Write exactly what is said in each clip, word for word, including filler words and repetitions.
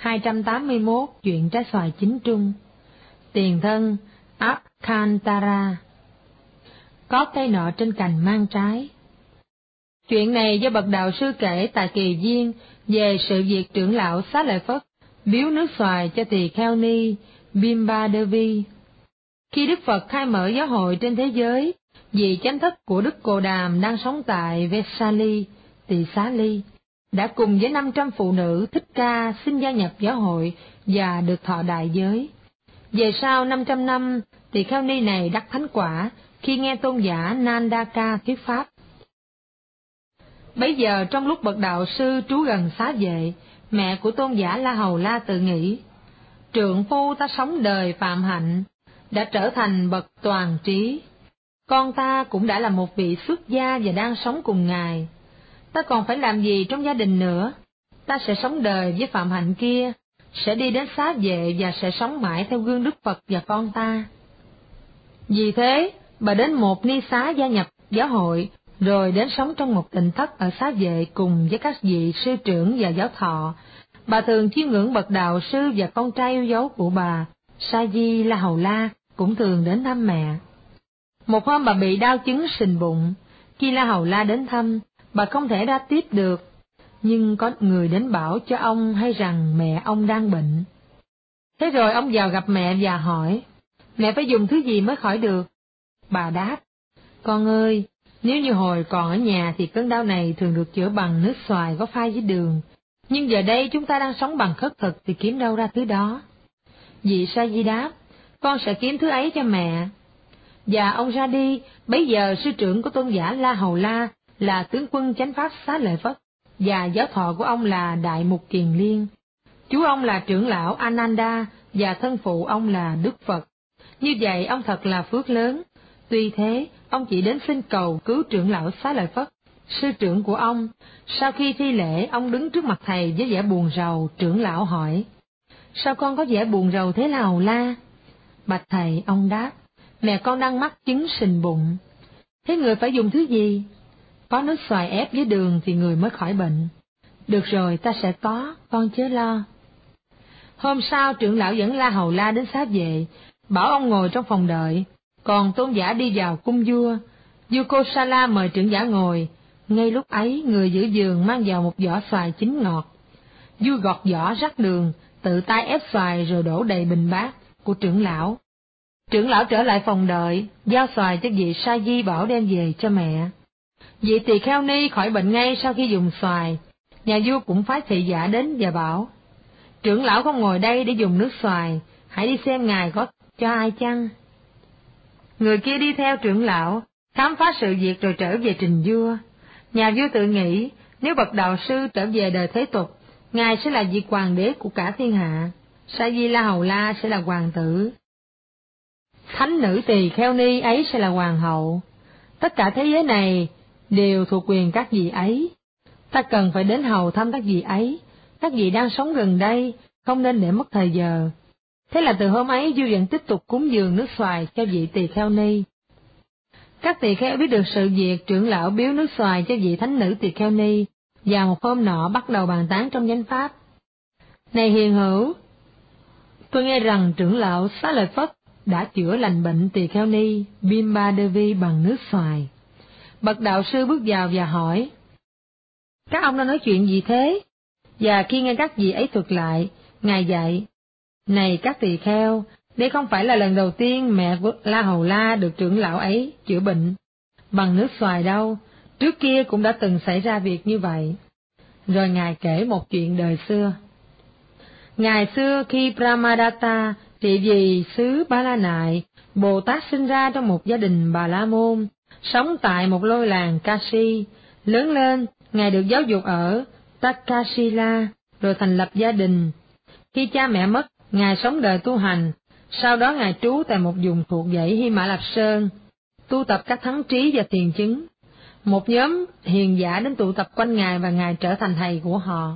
hai trăm tám mươi mốt Chuyện trái xoài chính trung. Tiền thân Abkhantara. Có cây nọ trên cành mang trái. Chuyện này do bậc đạo sư kể tại Kỳ Viên về sự việc trưởng lão Xá Lợi Phất biếu nước xoài cho tỳ kheo ni Bimba Devi. Khi Đức Phật khai mở giáo hội trên thế giới, vị chánh thất của Đức Cồ Đàm đang sống tại Vesali, Tỳ Xá Ly, đã cùng với năm trăm phụ nữ Thích Ca xin gia nhập giáo hội và được thọ đại giới. Về sau năm trăm năm, tỳ kheo ni này đắc thánh quả khi nghe tôn giả Nandaka thuyết pháp. Bấy giờ trong lúc bậc đạo sư trú gần xá vệ, mẹ của tôn giả La Hầu La tự nghĩ: trượng phu ta sống đời phạm hạnh, đã trở thành bậc toàn trí. Con ta cũng đã là một vị xuất gia và đang sống cùng ngài. Ta còn phải làm gì trong gia đình nữa? Ta sẽ sống đời với phạm hạnh kia, sẽ đi đến xá vệ và sẽ sống mãi theo gương Đức Phật và con ta. Vì thế, bà đến một ni xá gia nhập giáo hội, rồi đến sống trong một tịnh thất ở xá vệ cùng với các vị sư trưởng và giáo thọ. Bà thường chiêm ngưỡng bậc đạo sư và con trai yêu dấu của bà, Sa-di La Hầu La, cũng thường đến thăm mẹ. Một hôm bà bị đau chứng sình bụng. Khi La Hầu La đến thăm, bà không thể ra tiếp được, nhưng có người đến bảo cho ông hay rằng mẹ ông đang bệnh. Thế rồi ông vào gặp mẹ và hỏi, mẹ phải dùng thứ gì mới khỏi được? Bà đáp, con ơi, nếu như hồi còn ở nhà thì cơn đau này thường được chữa bằng nước xoài có pha với đường, nhưng giờ đây chúng ta đang sống bằng khất thực thì kiếm đâu ra thứ đó. Vị Sa-di đáp, con sẽ kiếm thứ ấy cho mẹ. Và ông ra đi. Bấy giờ sư trưởng của tôn giả La Hầu La là tướng quân chánh pháp Xá Lợi Phất, và giáo thọ của ông là Đại Mục Kiền Liên. Chú ông là trưởng lão Ananda, và thân phụ ông là Đức Phật. Như vậy ông thật là phước lớn. Tuy thế, ông chỉ đến xin cầu cứu trưởng lão Xá Lợi Phất, sư trưởng của ông. Sau khi thi lễ, ông đứng trước mặt thầy với vẻ buồn rầu. Trưởng lão hỏi, sao con có vẻ buồn rầu thế La Hầu La? Bạch thầy, ông đáp, mẹ con đang mắc chứng sình bụng. Thế người phải dùng thứ gì? Có nước xoài ép với đường thì người mới khỏi bệnh. Được rồi, ta sẽ có, con chớ lo. Hôm sau trưởng lão dẫn La Hầu La đến xá vệ, bảo ông ngồi trong phòng đợi, còn tôn giả đi vào cung vua. Vua Kosala mời trưởng giả ngồi. Ngay lúc ấy người giữ giường mang vào một vỏ xoài chín ngọt. Vua gọt vỏ rắc đường, tự tay ép xoài rồi đổ đầy bình bát của trưởng lão. Trưởng lão trở lại phòng đợi, giao xoài cho vị Sa-di bảo đem về cho mẹ. Vị tỳ kheo ni khỏi bệnh ngay sau khi dùng xoài. Nhà vua cũng phái thị giả đến và bảo, trưởng lão không ngồi đây để dùng nước xoài, hãy đi xem ngài có cho ai chăng. Người kia đi theo trưởng lão, khám phá sự việc rồi trở về trình vua. Nhà vua tự nghĩ, nếu bậc đạo sư trở về đời thế tục, ngài sẽ là vị hoàng đế của cả thiên hạ, Sa-di La Hầu La sẽ là hoàng tử, thánh nữ tỳ kheo ni ấy sẽ là hoàng hậu. Tất cả thế giới này đều thuộc quyền các vị ấy. Ta cần phải đến hầu thăm các vị ấy. Các vị đang sống gần đây, không nên để mất thời giờ. Thế là từ hôm ấy vua vẫn tiếp tục cúng dường nước xoài cho vị tỳ kheo ni. Các tỳ kheo biết được sự việc trưởng lão biếu nước xoài cho vị thánh nữ tỳ kheo ni, và một hôm nọ bắt đầu bàn tán trong chánh pháp. Này hiền hữu, tôi nghe rằng trưởng lão Xá Lợi Phất đã chữa lành bệnh tỳ kheo ni Bimba Devi bằng nước xoài. Bậc đạo sư bước vào và hỏi, các ông đang nói chuyện gì thế? Và khi nghe các vị ấy thuật lại, ngài dạy, này các tỳ kheo, đây không phải là lần đầu tiên mẹ của La Hầu La được trưởng lão ấy chữa bệnh bằng nước xoài đâu, trước kia cũng đã từng xảy ra việc như vậy. Rồi ngài kể một chuyện đời xưa. Ngày xưa khi Brahmadatta trị vì xứ Ba La Nại, Bồ Tát sinh ra trong một gia đình Bà La Môn, sống tại một lôi làng Kashi. Lớn lên, ngài được giáo dục ở Takshila, rồi thành lập gia đình. Khi cha mẹ mất, ngài sống đời tu hành. Sau đó ngài trú tại một vùng thuộc dãy Hy Mã Lạp Sơn, tu tập các thắng trí và thiền chứng. Một nhóm hiền giả đến tụ tập quanh ngài và ngài trở thành thầy của họ.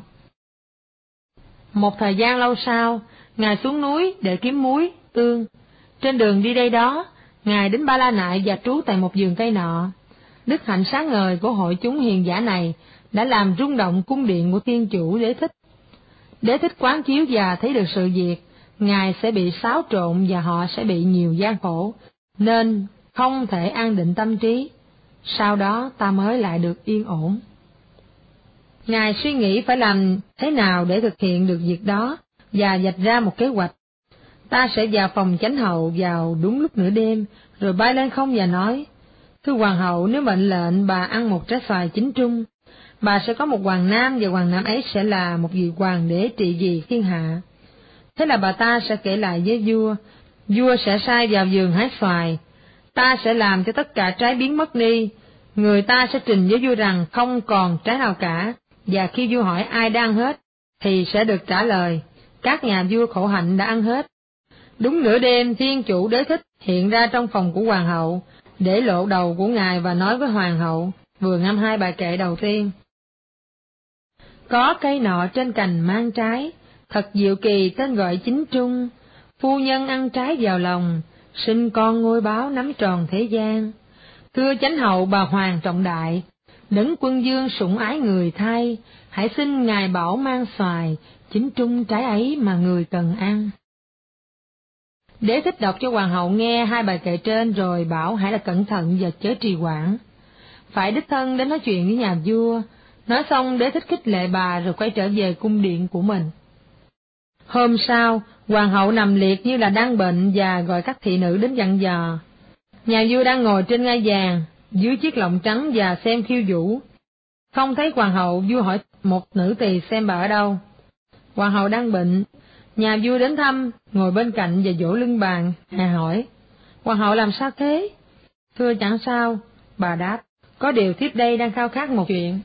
Một thời gian lâu sau, ngài xuống núi để kiếm muối, tương. Trên đường đi đây đó, ngài đến Ba La Nại và trú tại một vườn cây nọ. Đức hạnh sáng ngời của hội chúng hiền giả này đã làm rung động cung điện của Thiên Chủ Đế Thích. Đế thích quán chiếu và thấy được sự việc, Ngài sẽ bị xáo trộn và họ sẽ bị nhiều gian khổ, nên không thể an định tâm trí. Sau đó ta mới lại được yên ổn. Ngài suy nghĩ phải làm thế nào để thực hiện được việc đó, và vạch ra một kế hoạch. Ta sẽ vào phòng chánh hậu vào đúng lúc nửa đêm, rồi bay lên không và nói, thưa hoàng hậu, nếu mệnh lệnh bà ăn một trái xoài chín trung, bà sẽ có một hoàng nam, và hoàng nam ấy sẽ là một vị hoàng đế trị vì thiên hạ. Thế là bà ta sẽ kể lại với vua, vua sẽ sai vào vườn hái xoài, ta sẽ làm cho tất cả trái biến mất đi, người ta sẽ trình với vua rằng không còn trái nào cả, và khi vua hỏi ai đã ăn hết, thì sẽ được trả lời, các nhà vua khổ hạnh đã ăn hết. Đúng nửa đêm, thiên chủ Đế thích hiện ra trong phòng của hoàng hậu, để lộ đầu của ngài và nói với hoàng hậu, vừa ngâm hai bài kệ đầu tiên. Có cây nọ trên cành mang trái, thật diệu kỳ tên gọi chính trung, phu nhân ăn trái vào lòng, sinh con ngôi báo nắm tròn thế gian. Thưa chánh hậu bà hoàng trọng đại, đấng quân dương sủng ái người thay, hãy xin ngài bảo mang xoài, chính trung trái ấy mà người cần ăn. Đế thích đọc cho hoàng hậu nghe hai bài kệ trên rồi bảo hãy là cẩn thận và chớ trì hoãn, phải đích thân đến nói chuyện với nhà vua. Nói xong Đế thích khích lệ bà rồi quay trở về cung điện của mình. Hôm sau, hoàng hậu nằm liệt như là đang bệnh và gọi các thị nữ đến dặn dò. Nhà vua đang ngồi trên ngai vàng dưới chiếc lọng trắng và xem khiêu vũ. Không thấy hoàng hậu, vua hỏi một nữ tỳ xem bà ở đâu. Hoàng hậu đang bệnh. Nhà vua đến thăm, ngồi bên cạnh và vỗ lưng bàn, hà hỏi, hoàng hậu làm sao thế? Thưa chẳng sao, bà đáp, có điều thiếp đây đang khao khát một chuyện.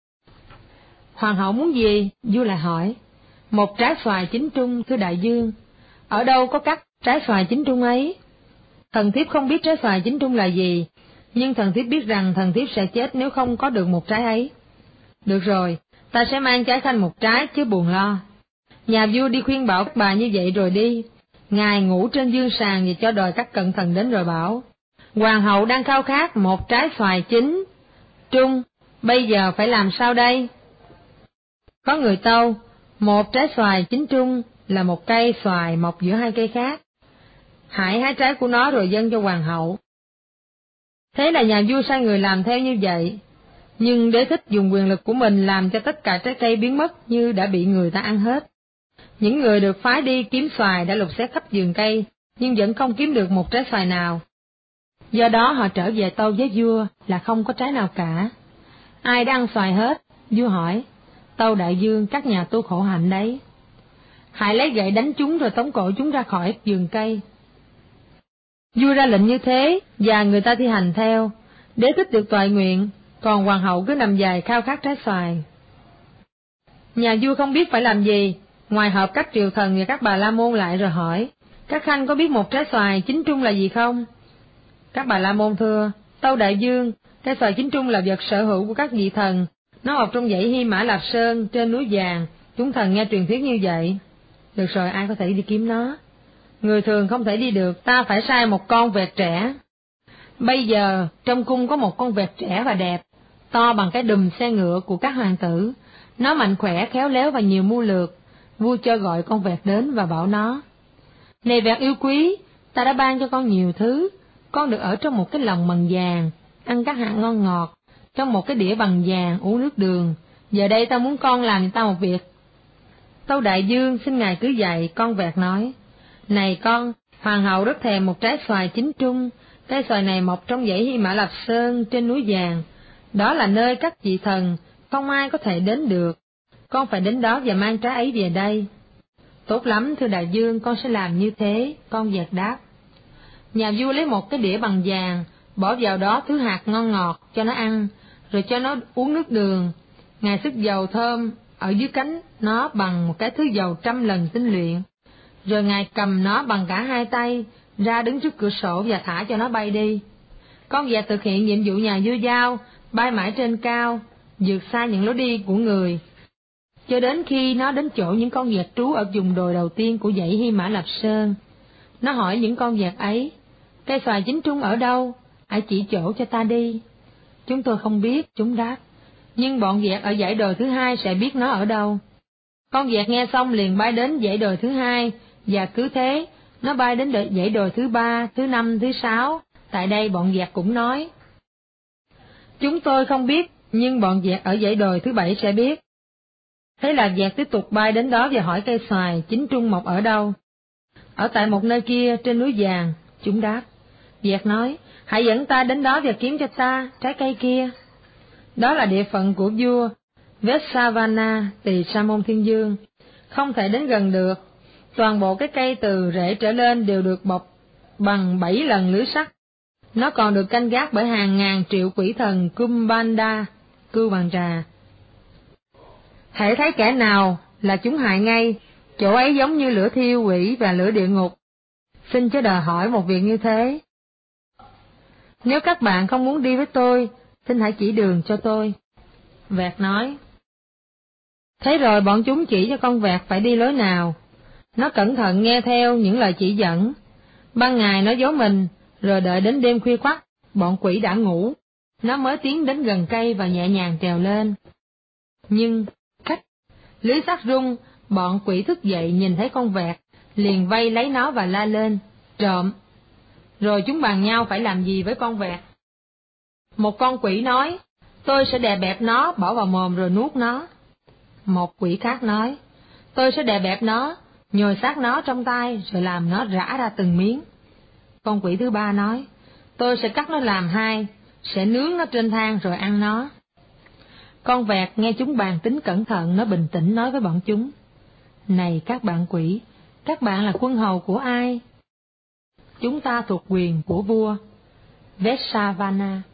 Hoàng hậu muốn gì? Vua lại hỏi. Một trái xoài chín trung, thưa đại vương. Ở đâu có cắt trái xoài chín trung ấy? Thần thiếp không biết trái xoài chín trung là gì, nhưng thần thiếp biết rằng thần thiếp sẽ chết nếu không có được một trái ấy. Được rồi, ta sẽ mang trái xanh một trái, chứ buồn lo. Nhà vua đi khuyên bảo bà như vậy rồi đi. Ngài ngủ trên dương sàng và cho đòi các cận thần đến rồi bảo, hoàng hậu đang khao khát một trái xoài chín trung, bây giờ phải làm sao đây? Có người tâu, một trái xoài chín trung là một cây xoài mọc giữa hai cây khác. Hãy hái trái của nó rồi dâng cho hoàng hậu. Thế là nhà vua sai người làm theo như vậy, nhưng Đế thích dùng quyền lực của mình làm cho tất cả trái cây biến mất như đã bị người ta ăn hết. Những người được phái đi kiếm xoài đã lục xét khắp vườn cây, nhưng vẫn không kiếm được một trái xoài nào. Do đó họ trở về tâu với vua là không có trái nào cả. Ai đã ăn xoài hết? Vua hỏi. Tâu đại vương, các nhà tu khổ hạnh đấy. Hãy lấy gậy đánh chúng rồi tống cổ chúng ra khỏi vườn cây. Vua ra lệnh như thế, và người ta thi hành theo. Đế thích được toại nguyện, còn hoàng hậu cứ nằm dài khao khát trái xoài. Nhà vua không biết phải làm gì, ngoài họp các triều thần và các bà la môn lại rồi hỏi, các khanh có biết một trái xoài chín trung là gì không? Các bà la môn thưa, tâu đại vương, trái xoài chín trung là vật sở hữu của các vị thần, nó mọc trong dãy Hy Mã Lạp Sơn trên núi vàng, chúng thần nghe truyền thuyết như vậy. Được rồi, ai có thể đi kiếm nó? Người thường không thể đi được, ta phải sai một con vẹt trẻ. Bây giờ trong cung có một con vẹt trẻ và đẹp, to bằng cái đùm xe ngựa của các hoàng tử. Nó mạnh khỏe, khéo léo và nhiều mưu lược. Vua cho gọi con vẹt đến và bảo nó, này vẹt yêu quý, ta đã ban cho con nhiều thứ. Con được ở trong một cái lồng bằng vàng, ăn các hạt ngon ngọt, trong một cái đĩa bằng vàng uống nước đường. Giờ đây ta muốn con làm cho ta một việc. Tâu đại vương, xin ngài cứ dạy. Con vẹt nói, này con, hoàng hậu rất thèm một trái xoài chín trung. Trái xoài này mọc trong dãy Hy Mã Lạp Sơn trên núi vàng. Đó là nơi các vị thần không ai có thể đến được. Con phải đến đó và mang trái ấy về đây. Tốt lắm, thưa đại vương, con sẽ làm như thế. Con vẹt đáp. Nhà vua lấy một cái đĩa bằng vàng, bỏ vào đó thứ hạt ngon ngọt cho nó ăn, rồi cho nó uống nước đường. Ngài sức dầu thơm ở dưới cánh nó bằng một cái thứ dầu trăm lần tinh luyện. Rồi ngài cầm nó bằng cả hai tay ra đứng trước cửa sổ và thả cho nó bay đi. Con vẹt thực hiện nhiệm vụ nhà vua giao, bay mãi trên cao, vượt xa những lối đi của người, cho đến khi nó đến chỗ những con vẹt trú ở vùng đồi đầu tiên của dãy Hy Mã Lạp Sơn. Nó hỏi những con vẹt ấy, cây xoài chín trung ở đâu? Hãy chỉ chỗ cho ta đi. Chúng tôi không biết, chúng đáp, nhưng bọn vẹt ở dãy đồi thứ hai sẽ biết nó ở đâu. Con vẹt nghe xong liền bay đến dãy đồi thứ hai, và cứ thế, nó bay đến đợi dãy đồi thứ ba, thứ năm, thứ sáu. Tại đây bọn vẹt cũng nói: chúng tôi không biết, nhưng bọn vẹt ở dãy đồi thứ bảy sẽ biết. Thế là vẹt tiếp tục bay đến đó và hỏi cây xoài chính trung mọc ở đâu. Ở tại một nơi kia trên núi vàng, chúng đáp. Vẹt nói: hãy dẫn ta đến đó và kiếm cho ta trái cây kia. Đó là địa phận của vua Vessavana tỳ Sa môn Thiên Vương, không thể đến gần được. Toàn bộ cái cây từ rễ trở lên đều được bọc bằng bảy lần lưới sắt. Nó còn được canh gác bởi hàng ngàn triệu quỷ thần Kumbhanda, cưu bằng trà. Hễ thấy kẻ nào là chúng hại ngay, chỗ ấy giống như lửa thiêu quỷ và lửa địa ngục. Xin chớ đòi hỏi một việc như thế. Nếu các bạn không muốn đi với tôi, xin hãy chỉ đường cho tôi. Vẹt nói. Thế rồi bọn chúng chỉ cho con vẹt phải đi lối nào. Nó cẩn thận nghe theo những lời chỉ dẫn. Ban ngày nó giấu mình, rồi đợi đến đêm khuya khoắt, bọn quỷ đã ngủ, nó mới tiến đến gần cây và nhẹ nhàng trèo lên. Nhưng, khách, lưới sắt rung, bọn quỷ thức dậy nhìn thấy con vẹt, liền vây lấy nó và la lên: trộm! Rồi chúng bàn nhau phải làm gì với con vẹt. Một con quỷ nói: tôi sẽ đè bẹp nó, bỏ vào mồm rồi nuốt nó. Một quỷ khác nói: tôi sẽ đè bẹp nó, nhồi xác nó trong tay, rồi làm nó rã ra từng miếng. Con quỷ thứ ba nói: tôi sẽ cắt nó làm hai, sẽ nướng nó trên than rồi ăn nó. Con vẹt nghe chúng bàn tính cẩn thận, nó bình tĩnh nói với bọn chúng: này các bạn quỷ, các bạn là quân hầu của ai? Chúng ta thuộc quyền của vua Vessavana.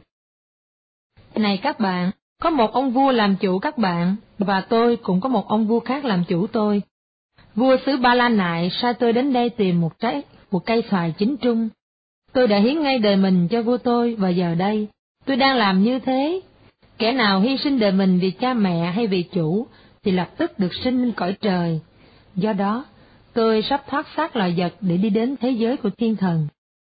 Này các bạn, có một ông vua làm chủ các bạn, và tôi cũng có một ông vua khác làm chủ tôi. Vua xứ Ba La Nại sai tôi đến đây tìm một trái một cây xoài chín trung. Tôi đã hiến ngay đời mình cho vua tôi, và giờ đây tôi đang làm như thế. Kẻ nào hy sinh đời mình vì cha mẹ hay vì chủ thì lập tức được sinh lên cõi trời. Do đó, tôi sắp thoát xác loài vật để đi đến thế giới của thiên thần.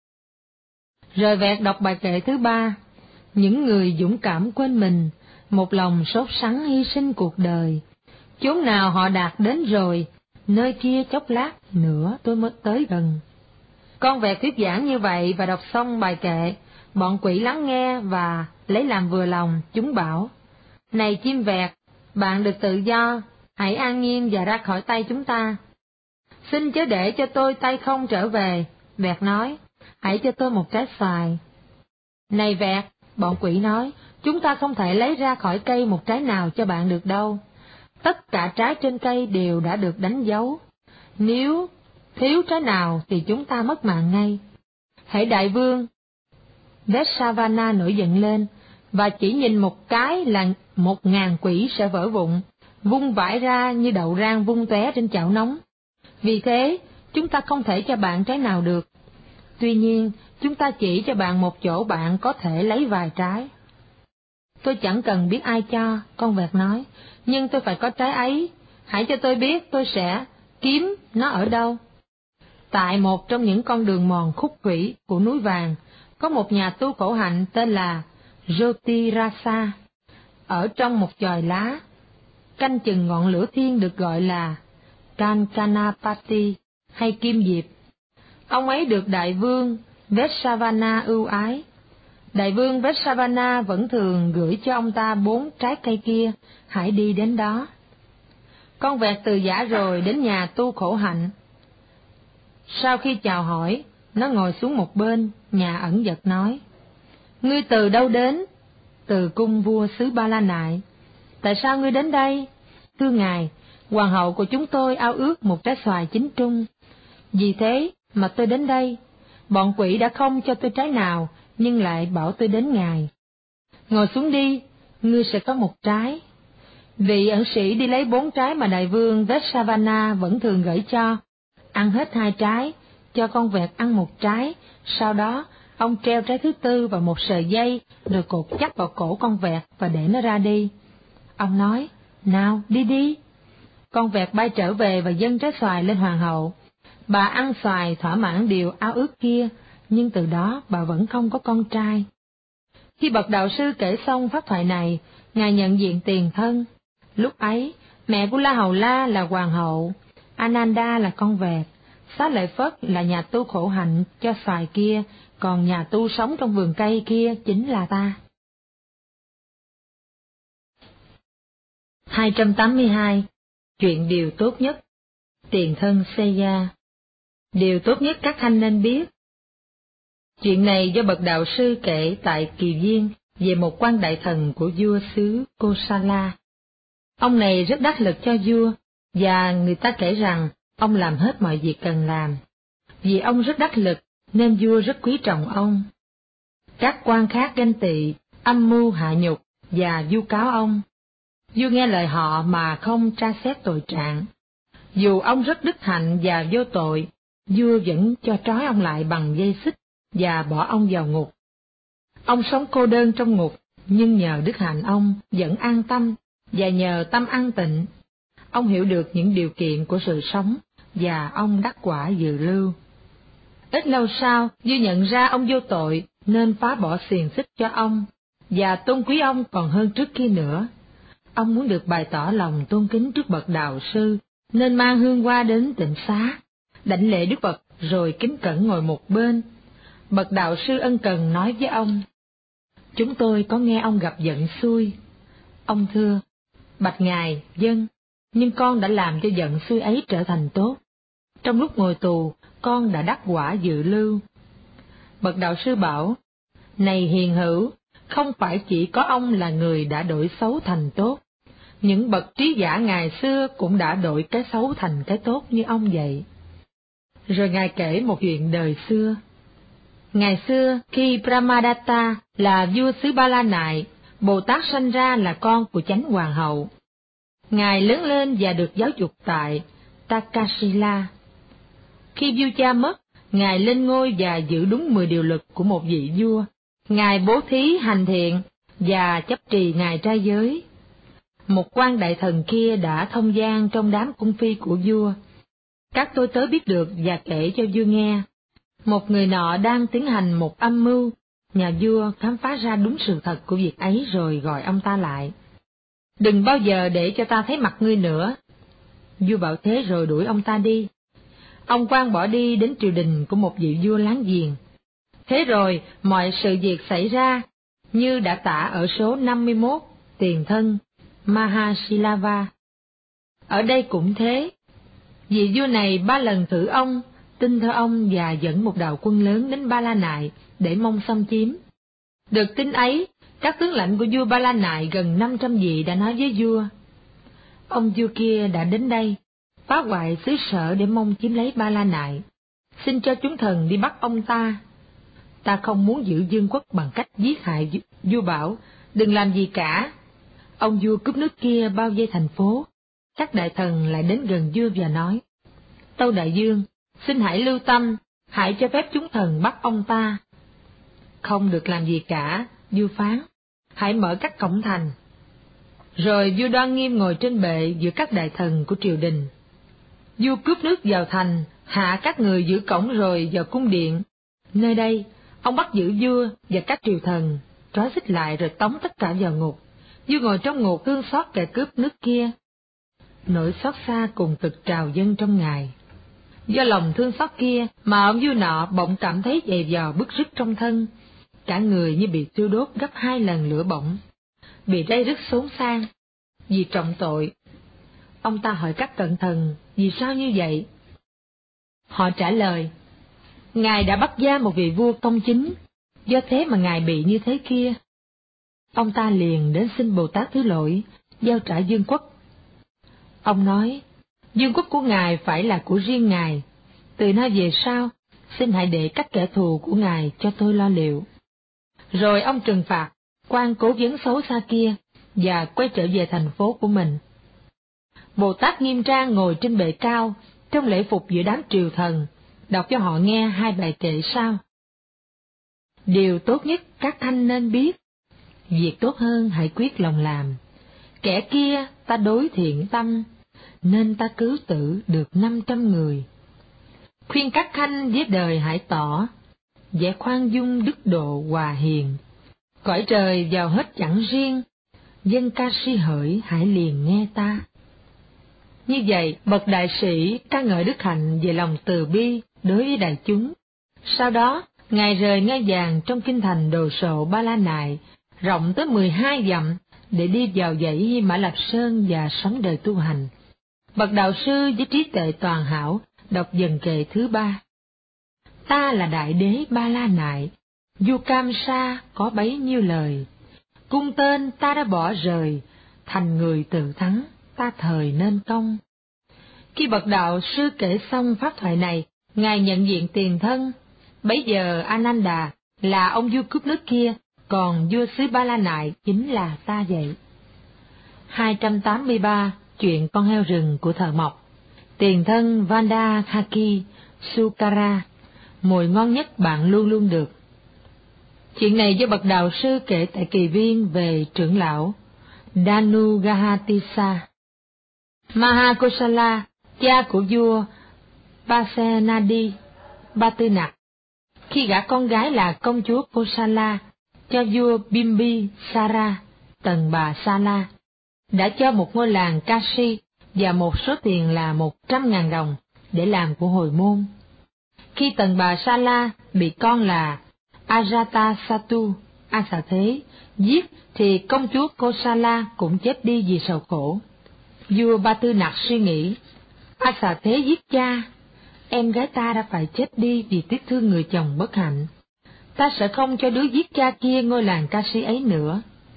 Rồi vẹt đọc bài kệ thứ ba. Những người dũng cảm quên mình, một lòng sốt sắng hy sinh cuộc đời. Chốn nào họ đạt đến rồi, nơi kia chốc lát nữa tôi mới tới gần. Con vẹt thuyết giảng như vậy và đọc xong bài kệ, bọn quỷ lắng nghe và lấy làm vừa lòng. Chúng bảo: này chim vẹt, bạn được tự do, hãy an nhiên và ra khỏi tay chúng ta. Xin chớ để cho tôi tay không trở về. Vẹt nói: hãy cho tôi một trái xoài. Này vẹt, bọn quỷ nói, chúng ta không thể lấy ra khỏi cây một trái nào cho bạn được đâu. Tất cả trái trên cây đều đã được đánh dấu. Nếu thiếu trái nào thì chúng ta mất mạng ngay. Hễ đại vương Vessavana nổi giận lên, và chỉ nhìn một cái là một ngàn quỷ sẽ vỡ vụn, vung vãi ra như đậu rang vung tóe trên chảo nóng. Vì thế, chúng ta không thể cho bạn trái nào được. Tuy nhiên, chúng ta chỉ cho bạn một chỗ bạn có thể lấy vài trái. Tôi chẳng cần biết ai cho, con vẹt nói, nhưng tôi phải có trái ấy. Hãy cho tôi biết tôi sẽ kiếm nó ở đâu. Tại một trong những con đường mòn khúc khuỷu của núi vàng, có một nhà tu khổ hạnh tên là Jyotirasa. Ở trong một chòi lá, canh chừng ngọn lửa thiên được gọi là Kankanapati hay Kim Diệp. Ông ấy được đại vương Vessavana ưu ái. Đại vương Vessavana vẫn thường gửi cho ông ta bốn trái cây kia, hãy đi đến đó. Con vẹt từ giã rồi đến nhà tu khổ hạnh. Sau khi chào hỏi, nó ngồi xuống một bên, nhà ẩn dật nói: ngươi từ đâu đến? Từ cung vua xứ Ba La Nại. Tại sao ngươi đến đây? Thưa ngài, hoàng hậu của chúng tôi ao ước một trái xoài chín trung. Vì thế mà tôi đến đây. Bọn quỷ đã không cho tôi trái nào, nhưng lại bảo tôi đến ngài. Ngồi xuống đi, ngươi sẽ có một trái. Vị ẩn sĩ đi lấy bốn trái mà đại vương Vessavana vẫn thường gửi cho. Ăn hết hai trái, cho con vẹt ăn một trái, sau đó ông treo trái thứ tư vào một sợi dây, rồi cột chắc vào cổ con vẹt và để nó ra đi. Ông nói: nào, đi đi. Con vẹt bay trở về và dâng trái xoài lên hoàng hậu. Bà ăn xoài thỏa mãn điều ao ước kia, nhưng từ đó bà vẫn không có con trai. Khi bậc đạo sư kể xong pháp thoại này, ngài nhận diện tiền thân. Lúc ấy, Mẹ của La Hầu La là hoàng hậu, Ananda là con vẹt, Xá Lợi Phất là nhà tu khổ hạnh cho xoài kia, còn nhà tu sống trong vườn cây kia chính là ta. hai trăm tám mươi hai. Chuyện điều tốt nhất. Tiền thân Seya. Điều tốt nhất các thanh nên biết. Chuyện này do bậc đạo sư kể tại Kỳ Viên về một quan đại thần của vua xứ Kosala. Ông này rất đắc lực cho vua, và người ta kể rằng ông làm hết mọi việc cần làm. Vì ông rất đắc lực nên vua rất quý trọng ông. Các quan khác ganh tị, âm mưu hạ nhục và vu cáo ông. Vua nghe lời họ mà không tra xét tội trạng. Dù ông rất đức hạnh và vô tội, vua vẫn cho trói ông lại bằng dây xích và bỏ ông vào ngục. Ông sống cô đơn trong ngục, nhưng nhờ đức hạnh ông vẫn an tâm, và nhờ tâm an tịnh, ông hiểu được những điều kiện của sự sống, và ông đắc quả dự lưu. Ít lâu sau, vua nhận ra ông vô tội, nên phá bỏ xiềng xích cho ông, và tôn quý ông còn hơn trước kia nữa. Ông muốn được bày tỏ lòng tôn kính trước bậc đạo sư, nên mang hương hoa đến tịnh xá, đảnh lễ Đức Phật rồi kính cẩn ngồi một bên. Bậc đạo sư ân cần nói với ông: "Chúng tôi có nghe ông gặp giận xui." Ông thưa: "Bạch ngài, vâng, nhưng con đã làm cho giận xui ấy trở thành tốt. Trong lúc ngồi tù, con đã đắc quả dự lưu." Bậc đạo sư bảo: "Này hiền hữu, không phải chỉ có ông là người đã đổi xấu thành tốt. Những bậc trí giả ngày xưa cũng đã đổi cái xấu thành cái tốt như ông vậy." Rồi ngài kể một chuyện đời xưa. Ngày xưa, khi Brahmadatta là vua xứ Ba La Nại, Bồ Tát sanh ra là con của chánh hoàng hậu. Ngài lớn lên và được giáo dục tại Takasila. Khi vua cha mất, ngài lên ngôi và giữ đúng mười điều luật của một vị vua. Ngài bố thí hành thiện và chấp trì ngài trai giới. Một quan đại thần kia đã thông gian trong đám cung phi của vua. Các tôi tớ biết được và kể cho vua nghe. Một người nọ đang tiến hành một âm mưu, nhà vua khám phá ra đúng sự thật của việc ấy rồi gọi ông ta lại. "Đừng bao giờ để cho ta thấy mặt ngươi nữa." Vua bảo thế rồi đuổi ông ta đi. Ông quan bỏ đi đến triều đình của một vị vua láng giềng. Thế rồi mọi sự việc xảy ra như đã tả ở số năm mươi mốt, tiền thân Mahasilava. Ở đây cũng thế. Vị vua này ba lần thử ông, tin theo ông và dẫn một đạo quân lớn đến Ba La Nại để mong xâm chiếm. Được tin ấy, các tướng lãnh của vua Ba La Nại gần năm trăm vị đã nói với vua: "Ông vua kia đã đến đây, phá hoại xứ sở để mong chiếm lấy Ba La Nại. Xin cho chúng thần đi bắt ông ta. Ta không muốn giữ vương quốc bằng cách giết hại." Vua bảo: "Đừng làm gì cả." Ông vua cướp nước kia bao vây thành phố. Các đại thần lại đến gần vua và nói: "Tâu đại vương, xin hãy lưu tâm, hãy cho phép chúng thần bắt ông ta." "Không được làm gì cả," vua phán, "hãy mở các cổng thành." Rồi vua đoan nghiêm ngồi trên bệ giữa các đại thần của triều đình. Vua cướp nước vào thành, hạ các người giữ cổng rồi vào cung điện. Nơi đây, ông bắt giữ vua và các triều thần, trói xích lại rồi tống tất cả vào ngục. Vua ngồi trong ngục thương xót kẻ cướp nước kia. Nỗi xót xa cùng cực trào dâng trong ngài. Do lòng thương xót kia mà ông vua nọ bỗng cảm thấy dày vò bứt rứt trong thân, cả người như bị thiêu đốt gấp hai lần lửa bỏng, bị ray rứt xốn xang vì trọng tội. Ông ta hỏi các cận thần vì sao như vậy. Họ trả lời: "Ngài đã bắt giam một vị vua công chính, do thế mà ngài bị như thế kia." Ông ta liền đến xin Bồ Tát thứ lỗi, giao trả vương quốc. Ông nói: "Vương quốc của ngài phải là của riêng ngài. Từ nay về sau, xin hãy để các kẻ thù của ngài cho tôi lo liệu." Rồi ông trừng phạt quan cố vấn xấu xa kia và quay trở về thành phố của mình. Bồ Tát nghiêm trang ngồi trên bệ cao trong lễ phục giữa đám triều thần, đọc cho họ nghe hai bài kệ sau. Điều tốt nhất các thanh nên biết, việc tốt hơn hãy quyết lòng làm. Kẻ kia ta đối thiện tâm, nên ta cứu tử được năm trăm người. Khuyên các khanh với đời hãy tỏ, vẻ khoan dung đức độ hòa hiền. Cõi trời vào hết chẳng riêng, dân ca si hỡi hãy liền nghe ta. Như vậy, bậc đại sĩ ca ngợi đức hạnh về lòng từ bi đối với đại chúng. Sau đó, Ngài rời ngai vàng trong kinh thành đồ sộ Ba La Nại, rộng tới mười hai dặm, để đi vào dãy Hy Mã Lạp Sơn và sống đời tu hành. Bậc đạo sư với trí tuệ toàn hảo đọc dần kệ thứ ba. Ta là đại đế Ba La Nại, vua Cam Sa có bấy nhiêu lời. Cung tên ta đã bỏ rời, thành người tự thắng, ta thời nên công. Khi bậc đạo sư kể xong pháp thoại này, Ngài nhận diện tiền thân. Bấy giờ Ananda là ông vua cướp nước kia, còn vua xứ Ba La Nại chính là ta vậy. hai trăm tám mươi ba Chuyện con heo rừng của thợ mộc. Tiền thân Vanda Haki Sukara, mồi ngon nhất bạn luôn luôn được. Chuyện này do bậc đạo sư kể tại kỳ viên về trưởng lão Danugahatisa. Mahakosala, cha của vua Pasenadi Batinat, khi gả con gái là công chúa Kosala cho vua Bimbisara, tần bà Sala, đã cho một ngôi làng Kashi và một số tiền là một trăm ngàn đồng để làm của hồi môn. Khi tần bà Sala bị con là Ajatasattu, A Xà Thế, giết, thì công chúa Kosala cũng chết đi vì sầu khổ. Vua Ba Tư Nặc suy nghĩ, A Xà Thế giết cha, em gái ta đã phải chết đi vì tiếc thương người chồng bất hạnh. Ta sẽ không cho đứa giết cha kia ngôi làng Kashi ấy nữa.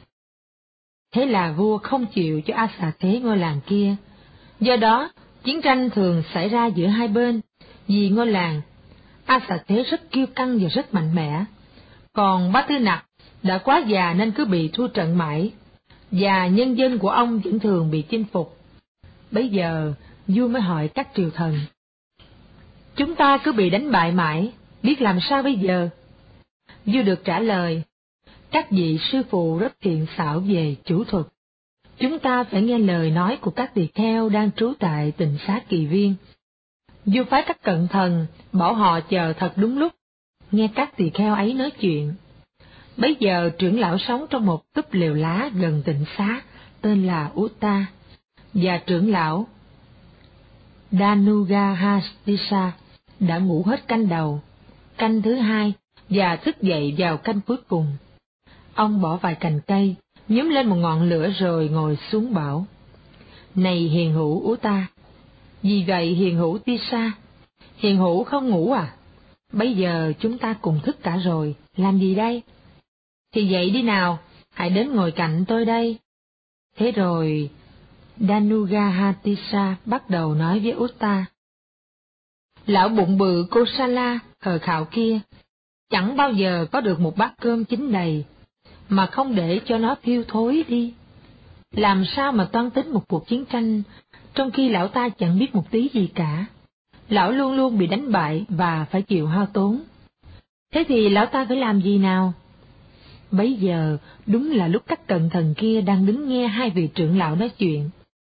Thế là vua không chịu cho A Xà Thế ngôi làng kia. Do đó, chiến tranh thường xảy ra giữa hai bên, vì ngôi làng. A Xà Thế rất kiêu căng và rất mạnh mẽ, còn Ba Tư Nặc đã quá già nên cứ bị thua trận mãi, và nhân dân của ông vẫn thường bị chinh phục. Bấy giờ, vua mới hỏi các triều thần, chúng ta cứ bị đánh bại mãi, biết làm sao bây giờ? Vua được trả lời, các vị sư phụ rất thiện xảo về chủ thuật. Chúng ta phải nghe lời nói của các tỳ kheo đang trú tại Tịnh Xá Kỳ Viên. Vua phái các cận thần, bảo họ chờ thật đúng lúc, nghe các tỳ kheo ấy nói chuyện. Bấy giờ trưởng lão sống trong một túp lều lá gần Tịnh Xá, tên là Utta, và trưởng lão Danugahastisa đã ngủ hết canh đầu, canh thứ hai, và thức dậy vào canh cuối cùng. Ông bỏ vài cành cây, nhúm lên một ngọn lửa rồi ngồi xuống bảo, này hiền hữu Utta. Vì vậy hiền hữu Tisa, hiền hữu không ngủ à? Bây giờ chúng ta cùng thức cả rồi, làm gì đây? Thì dậy đi nào, hãy đến ngồi cạnh tôi đây. Thế rồi Danugahatisa bắt đầu nói với Utta, lão bụng bự Kosala khờ khạo kia, chẳng bao giờ có được một bát cơm chín đầy, mà không để cho nó thiêu thối đi. Làm sao mà toan tính một cuộc chiến tranh, trong khi lão ta chẳng biết một tí gì cả. Lão luôn luôn bị đánh bại và phải chịu hao tốn. Thế thì lão ta phải làm gì nào? Bấy giờ, đúng là lúc các cận thần kia đang đứng nghe hai vị trưởng lão nói chuyện.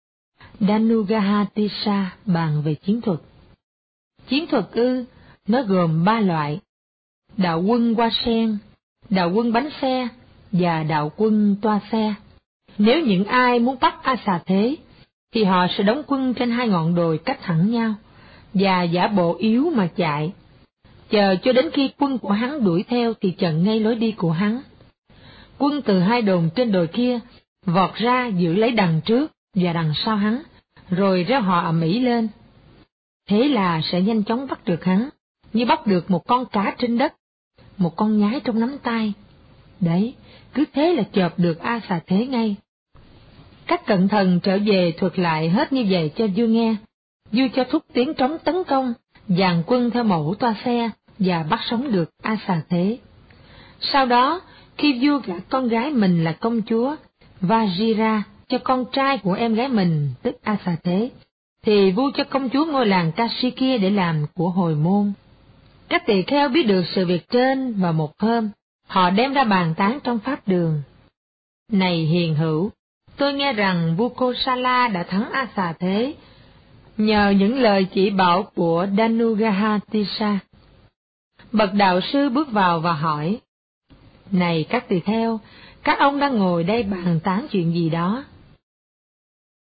Danugahatisa bàn về chiến thuật. Chiến thuật ư, nó gồm ba loại: đạo quân hoa sen, đạo quân bánh xe và đạo quân toa xe. Nếu những ai muốn bắt A Xà Thế, thì họ sẽ đóng quân trên hai ngọn đồi cách hẳn nhau, và giả bộ yếu mà chạy, chờ cho đến khi quân của hắn đuổi theo thì chặn ngay lối đi của hắn. Quân từ hai đồn trên đồi kia vọt ra giữ lấy đằng trước và đằng sau hắn, rồi reo hò ầm ĩ lên. Thế là sẽ nhanh chóng bắt được hắn, như bắt được một con cá trên đất, một con nhái trong nắm tay. Đấy, cứ thế là chộp được A Xà Thế ngay. Các cận thần trở về thuật lại hết như vậy cho vua nghe. Vua cho thúc tiếng trống tấn công, dàn quân theo mẫu toa xe và bắt sống được A Xà Thế. Sau đó, khi vua gả con gái mình là công chúa Vajira cho con trai của em gái mình tức A Xà Thế, thì vua cho công chúa ngôi làng Kashi kia để làm của hồi môn. Các tỳ kheo biết được sự việc trên, và một hôm họ đem ra bàn tán trong pháp đường. Này hiền hữu, tôi nghe rằng vua Kosala đã thắng A Xà Thế nhờ những lời chỉ bảo của Danugahatisa. Bậc đạo sư bước vào và hỏi, này các tỳ kheo, các ông đang ngồi đây bàn tán chuyện gì đó?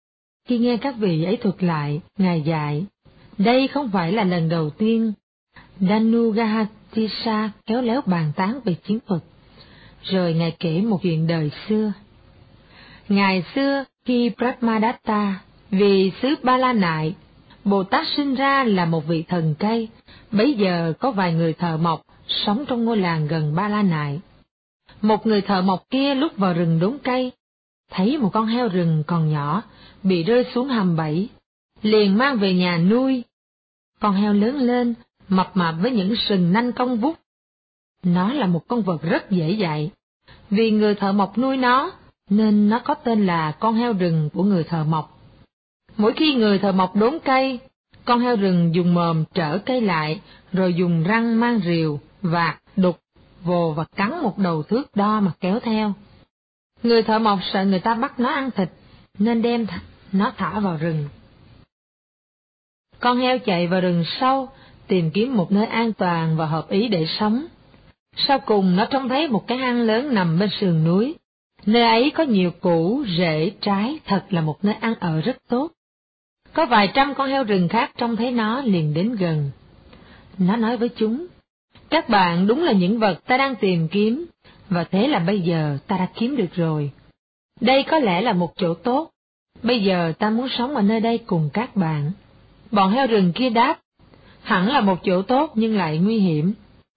Khi nghe các vị ấy thuật lại, Ngài dạy, đây không phải là lần đầu tiên Danugahatissa khéo léo bàn tán về chiến thuật. Rồi Ngài kể một chuyện đời xưa. Ngày xưa, khi Brahmadatta, vì xứ Ba La Nại, Bồ Tát sinh ra là một vị thần cây, bấy giờ có vài người thợ mộc sống trong ngôi làng gần Ba La Nại. Một người thợ mộc kia lúc vào rừng đốn cây, thấy một con heo rừng còn nhỏ, bị rơi xuống hầm bẫy, liền mang về nhà nuôi. Con heo lớn lên, mập mạp với những sừng nanh cong vút. Nó là một con vật rất dễ dạy. Vì người thợ mộc nuôi nó, nên nó có tên là con heo rừng của người thợ mộc. Mỗi khi người thợ mộc đốn cây, con heo rừng dùng mồm trở cây lại, rồi dùng răng mang rìu, vạt, đục, vồ và cắn một đầu thước đo mà kéo theo. Người thợ mộc sợ người ta bắt nó ăn thịt, nên đem nó thả vào rừng. Con heo chạy vào rừng sâu, tìm kiếm một nơi an toàn và hợp ý để sống. Sau cùng nó trông thấy một cái hang lớn nằm bên sườn núi. Nơi ấy có nhiều củ, rễ, trái, thật là một nơi ăn ở rất tốt. Có vài trăm con heo rừng khác trông thấy nó liền đến gần. Nó nói với chúng, các bạn đúng là những vật ta đang tìm kiếm, và thế là bây giờ ta đã kiếm được rồi. Đây có lẽ là một chỗ tốt, bây giờ ta muốn sống ở nơi đây cùng các bạn. Bọn heo rừng kia đáp, hẳn là một chỗ tốt nhưng lại nguy hiểm.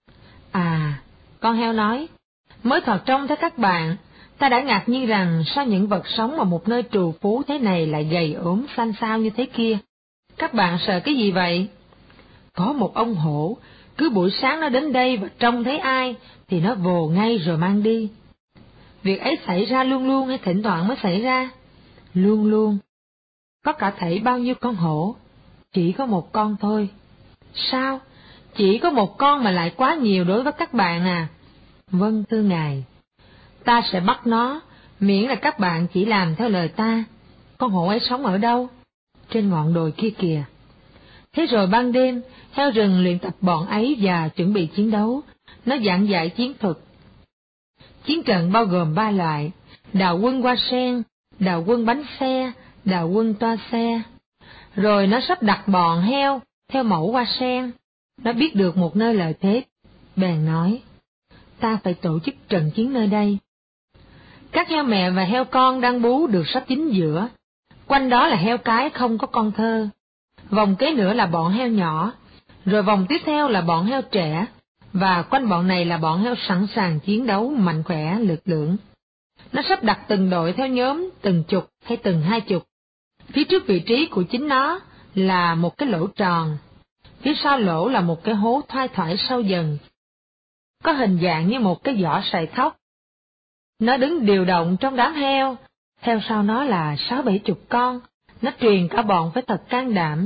À, con heo nói, mới thoạt trông thấy các bạn, ta đã ngạc nhiên rằng sao những vật sống ở một nơi trù phú thế này lại gầy ốm xanh xao như thế kia. Các bạn sợ cái gì vậy? Có một ông hổ, cứ buổi sáng nó đến đây và trông thấy ai, thì nó vồ ngay rồi mang đi. Việc ấy xảy ra luôn luôn hay thỉnh thoảng mới xảy ra? Luôn luôn. Có cả thảy bao nhiêu con hổ? Chỉ có một con thôi. Sao? Chỉ có một con mà lại quá nhiều đối với các bạn à? Vâng thưa ngài. Ta sẽ bắt nó, miễn là các bạn chỉ làm theo lời ta. Con hổ ấy sống ở đâu? Trên ngọn đồi kia kìa. Thế rồi ban đêm, heo rừng luyện tập bọn ấy và chuẩn bị chiến đấu. Nó giảng dạy chiến thuật. Chiến trận bao gồm ba loại: đào quân hoa sen, đào quân bánh xe, đào quân toa xe. Rồi nó sắp đặt bọn heo theo mẫu hoa sen. Nó biết được một nơi lợi thế, bèn nói, ta phải tổ chức trận chiến nơi đây. Các heo mẹ và heo con đang bú được sắp chín giữa. Quanh đó là heo cái không có con thơ. Vòng kế nữa là bọn heo nhỏ, rồi vòng tiếp theo là bọn heo trẻ, và quanh bọn này là bọn heo sẵn sàng chiến đấu mạnh khỏe lực lưỡng. Nó sắp đặt từng đội theo nhóm, từng chục hay từng hai chục. Phía trước vị trí của chính nó là một cái lỗ tròn, phía sau lỗ là một cái hố thoai thoải sâu dần, có hình dạng như một cái giỏ sài thóc. Nó đứng điều động trong đám heo, theo sau nó là sáu bảy chục con, nó truyền cả bọn với thật can đảm.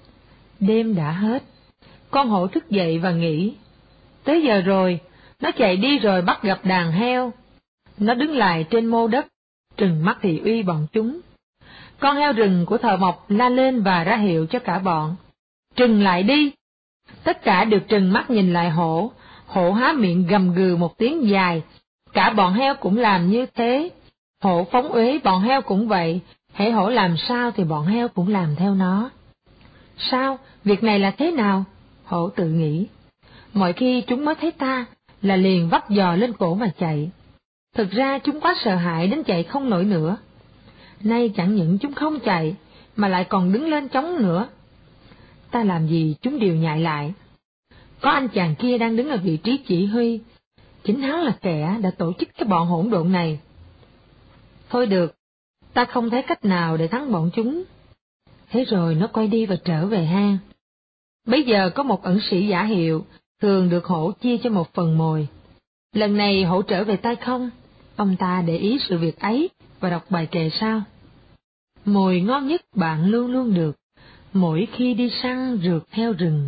Đêm đã hết, con hổ thức dậy và nghĩ, tới giờ rồi, nó chạy đi rồi bắt gặp đàn heo. Nó đứng lại trên mô đất, trừng mắt thị uy bọn chúng. Con heo rừng của thợ mộc la lên và ra hiệu cho cả bọn, trừng lại đi. Tất cả được trừng mắt nhìn lại hổ, hổ há miệng gầm gừ một tiếng dài, cả bọn heo cũng làm như thế. Hổ phóng uế, bọn heo cũng vậy, hễ hổ làm sao thì bọn heo cũng làm theo nó. Sao, việc này là thế nào? Hổ tự nghĩ. Mọi khi chúng mới thấy ta, là liền vắt giò lên cổ mà chạy. Thực ra chúng quá sợ hãi đến chạy không nổi nữa. Nay chẳng những chúng không chạy, mà lại còn đứng lên chống nữa. Ta làm gì chúng đều nhại lại. Có anh chàng kia đang đứng ở vị trí chỉ huy, chính hắn là kẻ đã tổ chức cái bọn hỗn độn này. Thôi được, ta không thấy cách nào để thắng bọn chúng. Thế rồi nó quay đi và trở về hang. Bây giờ có một ẩn sĩ giả hiệu, thường được hổ chia cho một phần mồi. Lần này hổ trở về tay không, ông ta để ý sự việc ấy và đọc bài kệ sau. Mồi ngon nhất bạn luôn luôn được, mỗi khi đi săn rượt theo rừng.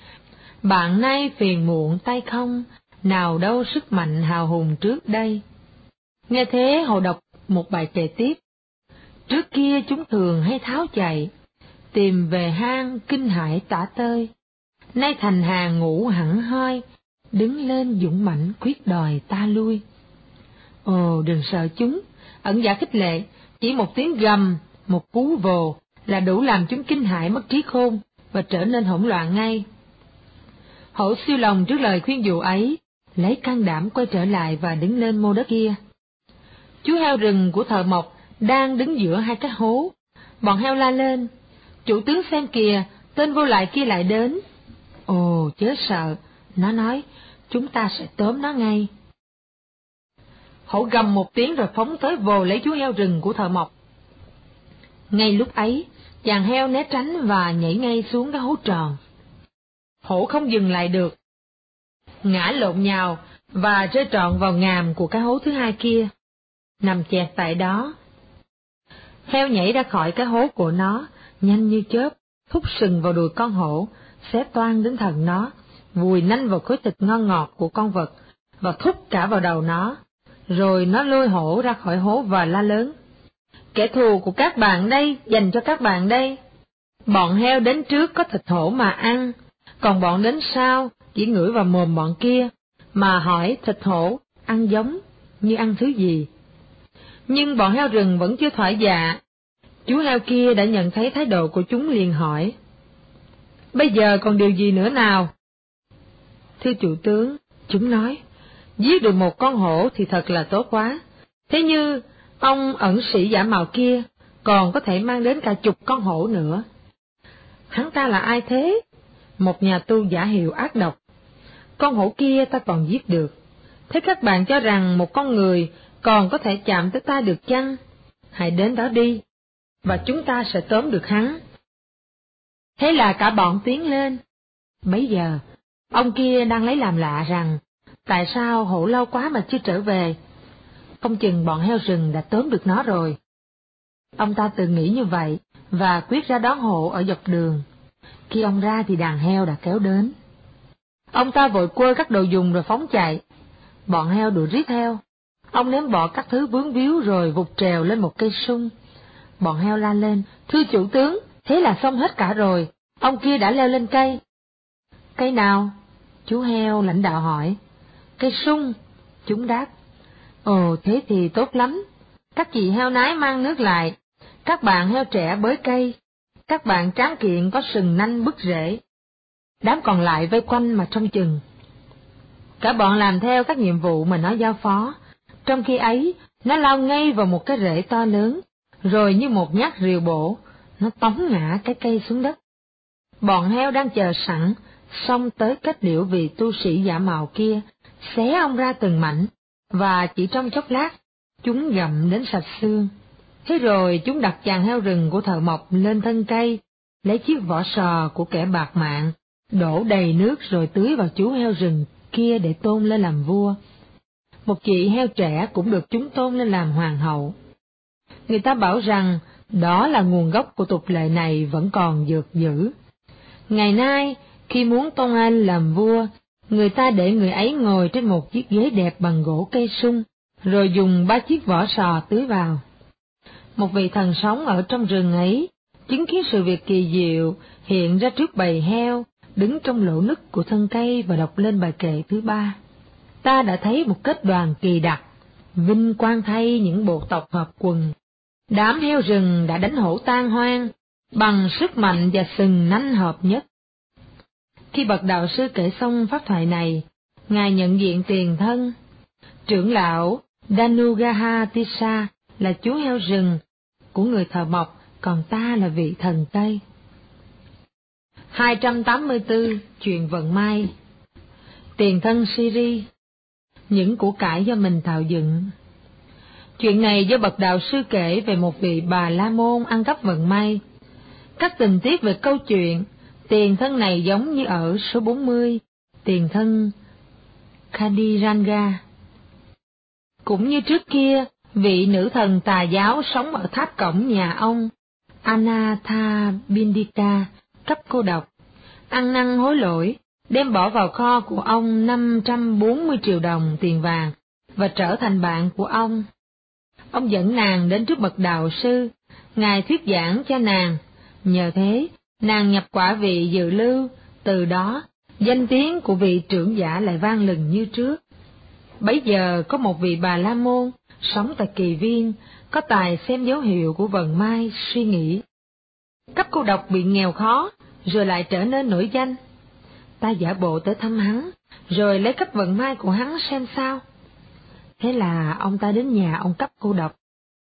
Bạn nay phiền muộn tay không, nào đâu sức mạnh hào hùng trước đây. Nghe thế hổ đọc một bài kệ tiếp. Trước kia chúng thường hay tháo chạy, tìm về hang kinh hãi tả tơi. Nay thành hàng ngủ hẳn hoi, đứng lên dũng mãnh quyết đòi ta lui. Ồ, đừng sợ chúng, ẩn giả khích lệ, chỉ một tiếng gầm một cú vồ là đủ làm chúng kinh hãi mất trí khôn và trở nên hỗn loạn ngay. Hổ siêu lòng trước lời khuyên dụ ấy, lấy can đảm quay trở lại và đứng lên mô đất kia. Chú heo rừng của thợ mộc đang đứng giữa hai cái hố. Bọn heo la lên: "Chủ tướng xem kìa, tên vô lại kia lại đến." "Ồ, chớ sợ," nó nói, "chúng ta sẽ tóm nó ngay." Hổ gầm một tiếng rồi phóng tới vồ lấy chú heo rừng của thợ mộc. Ngay lúc ấy, chàng heo né tránh và nhảy ngay xuống cái hố tròn. Hổ không dừng lại được, ngã lộn nhào và rơi trọn vào ngàm của cái hố thứ hai kia, nằm chẹt tại đó. Heo nhảy ra khỏi cái hố của nó, nhanh như chớp, thúc sừng vào đùi con hổ, xé toang đến thần nó, vùi nanh vào khối thịt ngon ngọt của con vật và thúc cả vào đầu nó. Rồi nó lôi hổ ra khỏi hố và la lớn: "Kẻ thù của các bạn đây, dành cho các bạn đây. Bọn heo đến trước có thịt hổ mà ăn, còn bọn đến sau chỉ ngửi vào mồm bọn kia, mà hỏi thịt hổ ăn giống như ăn thứ gì." Nhưng bọn heo rừng vẫn chưa thỏa dạ. Chú heo kia đã nhận thấy thái độ của chúng liền hỏi: "Bây giờ còn điều gì nữa nào?" "Thưa chủ tướng," chúng nói, "giết được một con hổ thì thật là tốt quá. Thế như ông ẩn sĩ giả mạo kia còn có thể mang đến cả chục con hổ nữa." "Hắn ta là ai thế?" "Một nhà tu giả hiệu ác độc. Con hổ kia ta còn giết được. Thế các bạn cho rằng một con người còn có thể chạm tới ta được chăng? Hãy đến đó đi, và chúng ta sẽ tóm được hắn." Thế là cả bọn tiến lên. Bấy giờ, ông kia đang lấy làm lạ rằng, tại sao hổ lâu quá mà chưa trở về? Không chừng bọn heo rừng đã tóm được nó rồi. Ông ta tự nghĩ như vậy, và quyết ra đón hổ ở dọc đường. Khi ông ra thì đàn heo đã kéo đến. Ông ta vội quơ các đồ dùng rồi phóng chạy. Bọn heo đuổi rít theo. Ông ném bỏ các thứ vướng víu rồi vụt trèo lên một cây sung. Bọn heo la lên: "Thưa chủ tướng, thế là xong hết cả rồi, ông kia đã leo lên cây." "Cây nào?" chú heo lãnh đạo hỏi. "Cây sung," chúng đáp. "Ồ, thế thì tốt lắm. Các chị heo nái mang nước lại, các bạn heo trẻ bới cây, các bạn tráng kiện có sừng nanh bứt rễ." Đám còn lại vây quanh mà trông chừng. Cả bọn làm theo các nhiệm vụ mà nó giao phó. Trong khi ấy, nó lao ngay vào một cái rễ to lớn, rồi như một nhát rìu bổ, nó tống ngã cái cây xuống đất. Bọn heo đang chờ sẵn, xông tới kết liễu vị tu sĩ giả mạo kia, xé ông ra từng mảnh, và chỉ trong chốc lát, chúng gặm đến sạch xương. Thế rồi chúng đặt chàng heo rừng của thợ mộc lên thân cây, lấy chiếc vỏ sò của kẻ bạc mạng, đổ đầy nước rồi tưới vào chú heo rừng kia để tôn lên làm vua. Một chị heo trẻ cũng được chúng tôn lên làm hoàng hậu. Người ta bảo rằng đó là nguồn gốc của tục lệ này vẫn còn dược dữ. Ngày nay, khi muốn tôn ai làm vua, người ta để người ấy ngồi trên một chiếc ghế đẹp bằng gỗ cây sung, rồi dùng ba chiếc vỏ sò tưới vào. Một vị thần sống ở trong rừng ấy, chứng kiến sự việc kỳ diệu hiện ra trước bầy heo, đứng trong lỗ nứt của thân cây và đọc lên bài kệ thứ ba. Ta đã thấy một kết đoàn kỳ đặc, vinh quang thay những bộ tộc hợp quần. Đám heo rừng đã đánh hổ tan hoang, bằng sức mạnh và sừng nanh hợp nhất. Khi bậc đạo sư kể xong pháp thoại này, ngài nhận diện tiền thân. Trưởng lão Danugaha Tissa là chú heo rừng của người thợ mộc, còn ta là vị thần Tây. hai trăm tám mươi tư. Chuyện vận may. Tiền thân Siri. Những của cải do mình tạo dựng. Chuyện này do bậc đạo sư kể về một vị Bà La Môn ăn cắp vận may. Các tình tiết về câu chuyện tiền thân này giống như ở số bốn mươi, tiền thân Khadiranga. Cũng như trước kia, vị nữ thần tà giáo sống ở tháp cổng nhà ông, Anathabindika, cấp cô độc, ăn năn hối lỗi, đem bỏ vào kho của ông năm trăm bốn mươi triệu đồng tiền vàng và trở thành bạn của ông. Ông dẫn nàng đến trước bậc đạo sư, ngài thuyết giảng cho nàng, nhờ thế nàng nhập quả vị dự lưu, từ đó danh tiếng của vị trưởng giả lại vang lừng như trước. Bấy giờ có một vị Bà La Môn sống tại Kỳ Viên, có tài xem dấu hiệu của vận may, suy nghĩ. Cấp cô độc bị nghèo khó, rồi lại trở nên nổi danh. Ta giả bộ tới thăm hắn, rồi lấy cấp vận may của hắn xem sao. Thế là ông ta đến nhà ông cấp cô độc,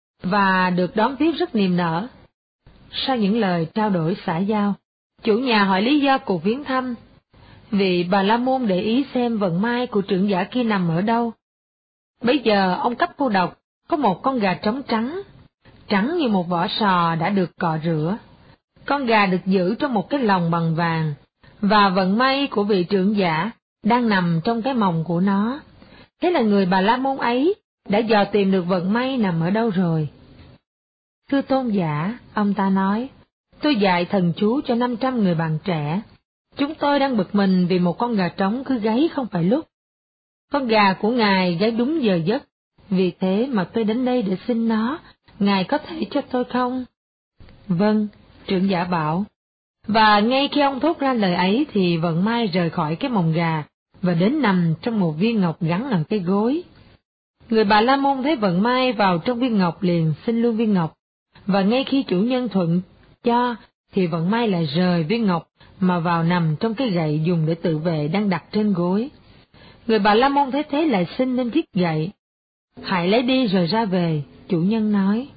và được đón tiếp rất niềm nở. Sau những lời trao đổi xã giao, chủ nhà hỏi lý do cuộc viếng thăm. Vì Bà La Môn để ý xem vận may của trưởng giả kia nằm ở đâu. Bây giờ ông cấp cô độc có một con gà trống trắng, trắng như một vỏ sò đã được cọ rửa. Con gà được giữ trong một cái lồng bằng vàng, và vận may của vị trưởng giả đang nằm trong cái mồng của nó. Thế là người Bà La Môn ấy đã dò tìm được vận may nằm ở đâu rồi. Thưa tôn giả, ông ta nói, tôi dạy thần chú cho năm trăm người bạn trẻ. Chúng tôi đang bực mình vì một con gà trống cứ gáy không phải lúc. Con gà của ngài gáy đúng giờ giấc, vì thế mà tôi đến đây để xin nó, ngài có thể cho tôi không? Vâng, trưởng giả bảo. Và ngay khi ông thốt ra lời ấy thì vận may rời khỏi cái mồng gà, và đến nằm trong một viên ngọc gắn ở cái gối. Người Bà La Môn thấy vận may vào trong viên ngọc liền xin luôn viên ngọc, và ngay khi chủ nhân thuận cho, thì vận may lại rời viên ngọc mà vào nằm trong cái gậy dùng để tự vệ đang đặt trên gối. Người Bà La Môn thấy thế lại xin lên chiếc gậy. Hãy lấy đi rồi ra về, chủ nhân nói.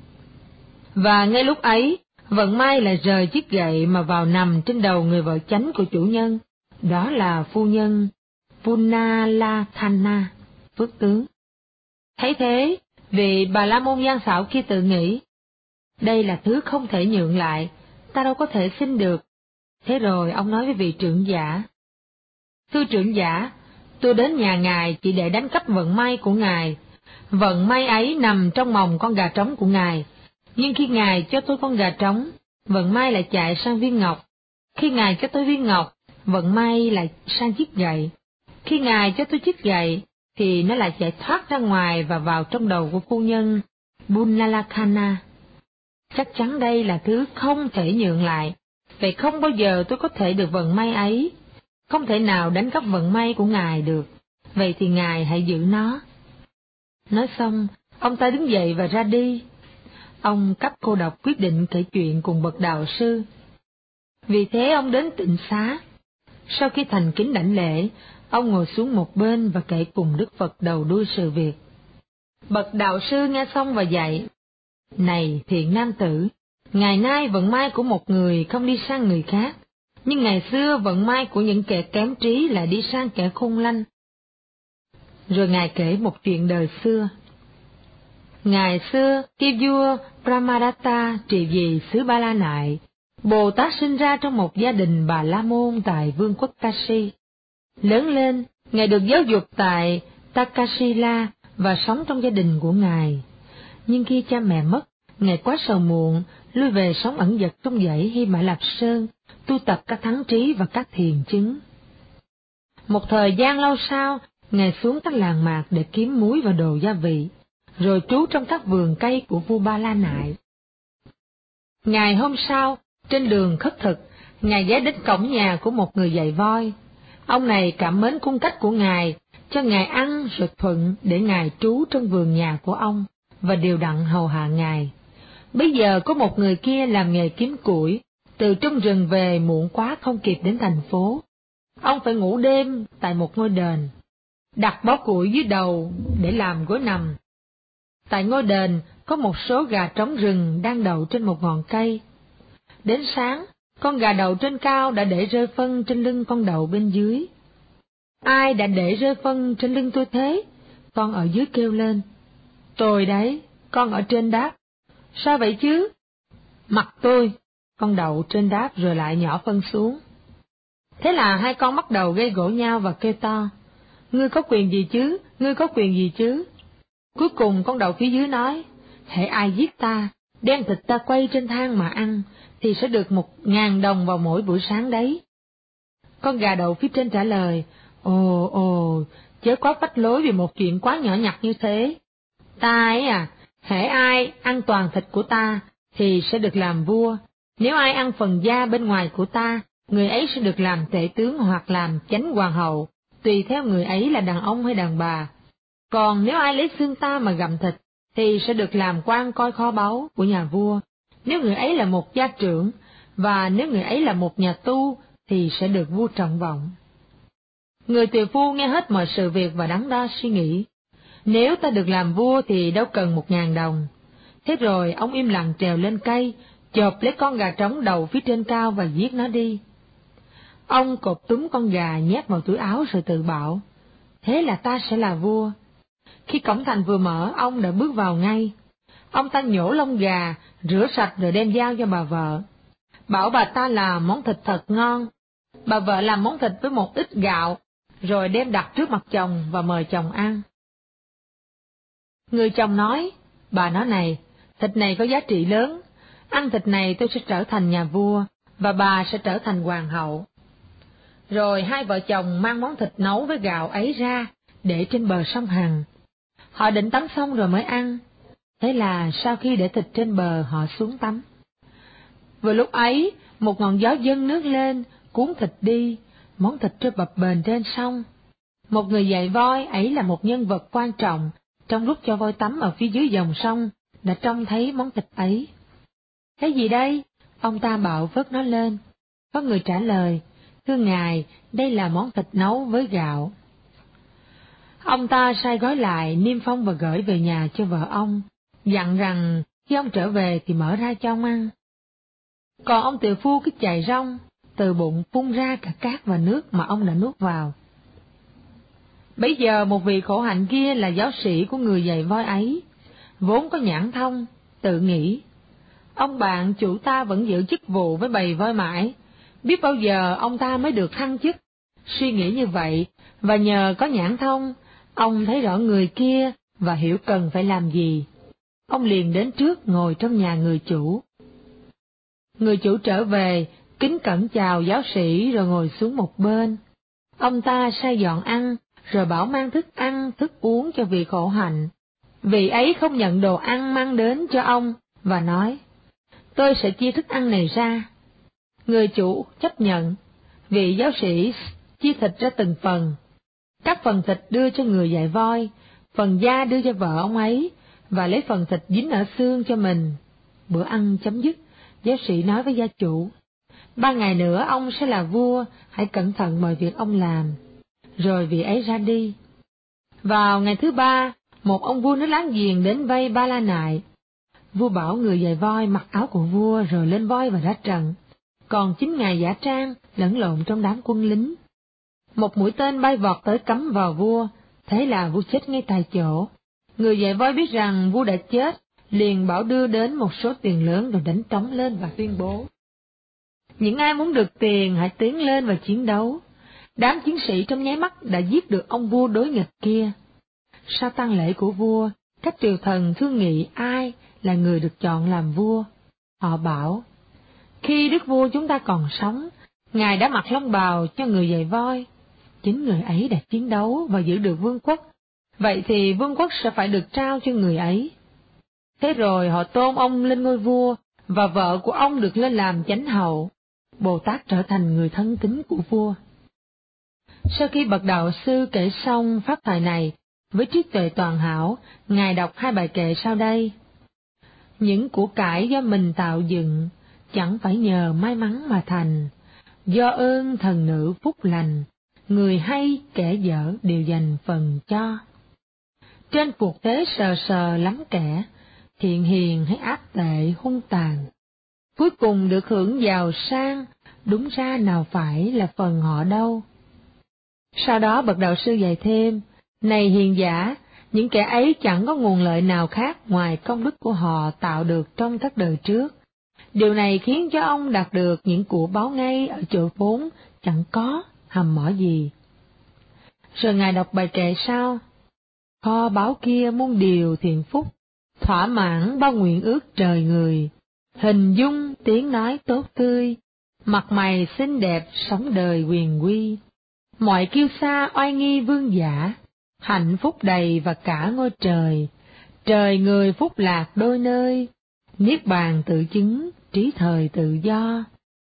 Và ngay lúc ấy, vận may lại rời chiếc gậy mà vào nằm trên đầu người vợ chánh của chủ nhân, đó là phu nhân Punalathana, phước tướng. Thấy thế, vị Bà La Môn gian xảo kia tự nghĩ, đây là thứ không thể nhượng lại, ta đâu có thể xin được. Thế rồi ông nói với vị trưởng giả, thưa trưởng giả, tôi đến nhà ngài chỉ để đánh cắp vận may của ngài. Vận may ấy nằm trong mồng con gà trống của ngài, nhưng khi ngài cho tôi con gà trống, vận may lại chạy sang viên ngọc. Khi ngài cho tôi viên ngọc, vận may lại sang chiếc gậy. Khi ngài cho tôi chiếc gậy, thì nó lại chạy thoát ra ngoài và vào trong đầu của phu nhân Bunalakhana. Chắc chắn đây là thứ không thể nhượng lại, vậy không bao giờ tôi có thể được vận may ấy. Không thể nào đánh cắp vận may của ngài được, vậy thì ngài hãy giữ nó. Nói xong, ông ta đứng dậy và ra đi. Ông cấp cô độc quyết định kể chuyện cùng bậc đạo sư. Vì thế ông đến tịnh xá. Sau khi thành kính đảnh lễ, ông ngồi xuống một bên và kể cùng Đức Phật đầu đuôi sự việc. Bậc đạo sư nghe xong và dạy, này thiện nam tử, ngày nay vận may của một người không đi sang người khác, nhưng ngày xưa vận may của những kẻ kém trí lại đi sang kẻ khôn lanh. Rồi ngài kể một chuyện đời xưa. Ngày xưa, khi vua Brahmadatta trị vì xứ Ba La Nại, Bồ Tát sinh ra trong một gia đình Bà La Môn tại vương quốc Kashi. Lớn lên, ngài được giáo dục tại Takasila và sống trong gia đình của ngài. Nhưng khi cha mẹ mất, ngài quá sầu muộn, lui về sống ẩn dật trong dãy Hy Mã Lạp Sơn, tu tập các thắng trí và các thiền chứng. Một thời gian lâu sau, ngài xuống các làng mạc để kiếm muối và đồ gia vị, rồi trú trong các vườn cây của vua Ba La Nại. Ngày hôm sau, trên đường khất thực, ngài ghé đến cổng nhà của một người dạy voi. Ông này cảm mến cung cách của ngài, cho ngài ăn rồi thuận để ngài trú trong vườn nhà của ông và điều đặn hầu hạ ngài. Bây giờ có một người kia làm nghề kiếm củi, từ trong rừng về muộn quá không kịp đến thành phố. Ông phải ngủ đêm tại một ngôi đền, đặt bó củi dưới đầu để làm gối nằm. Tại ngôi đền có một số gà trống rừng đang đậu trên một ngọn cây. Đến sáng, con gà đậu trên cao đã để rơi phân trên lưng con đậu bên dưới. Ai đã để rơi phân trên lưng tôi thế? Con ở dưới kêu lên. Tôi đấy, con ở trên đáp. Sao vậy chứ? Mặt tôi, con đậu trên đáp rồi lại nhỏ phân xuống. Thế là hai con bắt đầu gây gổ nhau và kêu to. Ngươi có quyền gì chứ, ngươi có quyền gì chứ? Cuối cùng con đậu phía dưới nói, hễ ai giết ta, đem thịt ta quay trên than mà ăn, thì sẽ được một ngàn đồng vào mỗi buổi sáng đấy. Con gà đậu phía trên trả lời, ồ ồ, chớ quá phách lối vì một chuyện quá nhỏ nhặt như thế. Ta ấy à, hễ ai ăn toàn thịt của ta, thì sẽ được làm vua. Nếu ai ăn phần da bên ngoài của ta, người ấy sẽ được làm tể tướng hoặc làm chánh hoàng hậu, tùy theo người ấy là đàn ông hay đàn bà. Còn nếu ai lấy xương ta mà gặm thịt, thì sẽ được làm quan coi kho báu của nhà vua. Nếu người ấy là một gia trưởng, và nếu người ấy là một nhà tu, thì sẽ được vua trọng vọng. Người tiều phu nghe hết mọi sự việc và đắn đo suy nghĩ. Nếu ta được làm vua thì đâu cần một ngàn đồng. Thế rồi ông im lặng trèo lên cây, chộp lấy con gà trống đầu phía trên cao và giết nó đi. Ông cột túm con gà nhét vào túi áo rồi tự bảo, thế là ta sẽ là vua. Khi cổng thành vừa mở, ông đã bước vào ngay. Ông ta nhổ lông gà, rửa sạch rồi đem giao cho bà vợ. Bảo bà ta làm món thịt thật ngon. Bà vợ làm món thịt với một ít gạo, rồi đem đặt trước mặt chồng và mời chồng ăn. Người chồng nói, bà nói này, thịt này có giá trị lớn, ăn thịt này tôi sẽ trở thành nhà vua, và bà sẽ trở thành hoàng hậu. Rồi hai vợ chồng mang món thịt nấu với gạo ấy ra, để trên bờ sông Hằng. Họ định tắm xong rồi mới ăn. Thế là sau khi để thịt trên bờ, họ xuống tắm. Vừa lúc ấy, một ngọn gió dâng nước lên, cuốn thịt đi, món thịt trôi bập bềnh trên sông. Một người dạy voi, ấy là một nhân vật quan trọng, trong lúc cho voi tắm ở phía dưới dòng sông, đã trông thấy món thịt ấy. Cái gì đây? Ông ta bảo vớt nó lên. Có người trả lời, thưa ngài, đây là món thịt nấu với gạo. Ông ta sai gói lại, niêm phong và gửi về nhà cho vợ ông, dặn rằng khi ông trở về thì mở ra cho ông ăn. Còn ông tiều phu cứ chạy rong, từ bụng phun ra cả cát và nước mà ông đã nuốt vào. Bấy giờ một vị khổ hạnh kia là giáo sĩ của người dạy voi ấy, vốn có nhãn thông, tự nghĩ, ông bạn chủ ta vẫn giữ chức vụ với bầy voi mãi, biết bao giờ ông ta mới được thăng chức. Suy nghĩ như vậy, và nhờ có nhãn thông, ông thấy rõ người kia và hiểu cần phải làm gì. Ông liền đến trước ngồi trong nhà người chủ. Người chủ trở về, kính cẩn chào giáo sĩ rồi ngồi xuống một bên. Ông ta sai dọn ăn, rồi bảo mang thức ăn, thức uống cho vị khổ hạnh. Vị ấy không nhận đồ ăn mang đến cho ông, và nói, tôi sẽ chia thức ăn này ra. Người chủ chấp nhận, vị giáo sĩ chia thịt ra từng phần. Các phần thịt đưa cho người dạy voi, phần da đưa cho vợ ông ấy, và lấy phần thịt dính ở xương cho mình. Bữa ăn chấm dứt, giáo sĩ nói với gia chủ, ba ngày nữa ông sẽ là vua, hãy cẩn thận mọi việc ông làm. Rồi vị ấy ra đi. Vào ngày thứ ba, một ông vua nước láng giềng đến vây Ba La Nại. Vua bảo người dạy voi mặc áo của vua rồi lên voi và ra trận, còn chính ngài giả trang lẫn lộn trong đám quân lính. Một mũi tên bay vọt tới cắm vào vua, thế là vua chết ngay tại chỗ. Người dạy voi biết rằng vua đã chết, liền bảo đưa đến một số tiền lớn rồi đánh trống lên và tuyên bố, những ai muốn được tiền hãy tiến lên và chiến đấu. Đám chiến sĩ trong nháy mắt đã giết được ông vua đối nghịch kia. Sau tang lễ của vua, các triều thần thương nghị ai là người được chọn làm vua. Họ bảo, khi đức vua chúng ta còn sống, ngài đã mặc long bào cho người dạy voi. Chính người ấy đã chiến đấu và giữ được vương quốc, vậy thì vương quốc sẽ phải được trao cho người ấy. Thế rồi họ tôn ông lên ngôi vua, và vợ của ông được lên làm chánh hậu. Bồ Tát trở thành người thân tín của vua. Sau khi bậc đạo sư kể xong pháp thoại này, với trí tuệ toàn hảo, ngài đọc hai bài kệ sau đây. Những của cải do mình tạo dựng, chẳng phải nhờ may mắn mà thành, do ơn thần nữ phúc lành, người hay kẻ dở đều dành phần cho. Trên cuộc thế sờ sờ lắm kẻ, thiện hiền hay ác tệ hung tàn, cuối cùng được hưởng giàu sang, đúng ra nào phải là phần họ đâu. Sau đó bậc đạo sư dạy thêm, này hiền giả, những kẻ ấy chẳng có nguồn lợi nào khác ngoài công đức của họ tạo được trong các đời trước. Điều này khiến cho ông đạt được những của báo ngay ở chỗ vốn chẳng có hầm mỏ gì. Rồi ngài đọc bài kệ sau, kho báu kia muôn điều thiện phúc, thỏa mãn bao nguyện ước trời người, hình dung tiếng nói tốt tươi, mặt mày xinh đẹp sống đời quyền quy. Mọi kiêu sa oai nghi vương giả, hạnh phúc đầy và cả ngôi trời, trời người phúc lạc đôi nơi, niết bàn tự chứng, trí thời tự do.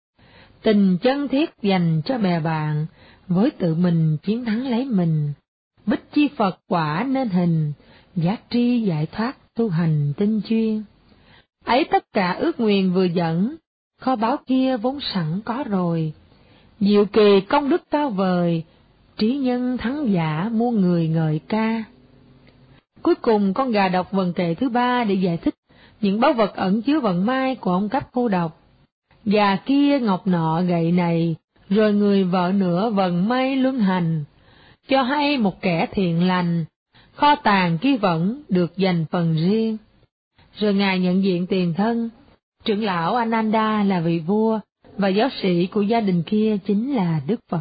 Tình chân thiết dành cho bè bạn, với tự mình chiến thắng lấy mình, bích chi Phật quả nên hình, giác tri giải thoát tu hành tinh chuyên. Ấy tất cả ước nguyện vừa dẫn, kho báu kia vốn sẵn có rồi. Diệu kỳ công đức cao vời, trí nhân thắng giả muôn người ngợi ca. Cuối cùng con gà đọc vần kệ thứ ba để giải thích những báu vật ẩn chứa vận may của ông cấp cô độc. Gà kia ngọc nọ gậy này, rồi người vợ nữa vận may luân hành, cho hay một kẻ thiện lành, kho tàng kia vẫn được dành phần riêng. Rồi Ngài nhận diện tiền thân, trưởng lão Ananda là vị vua, và giáo sĩ của gia đình kia chính là Đức Phật.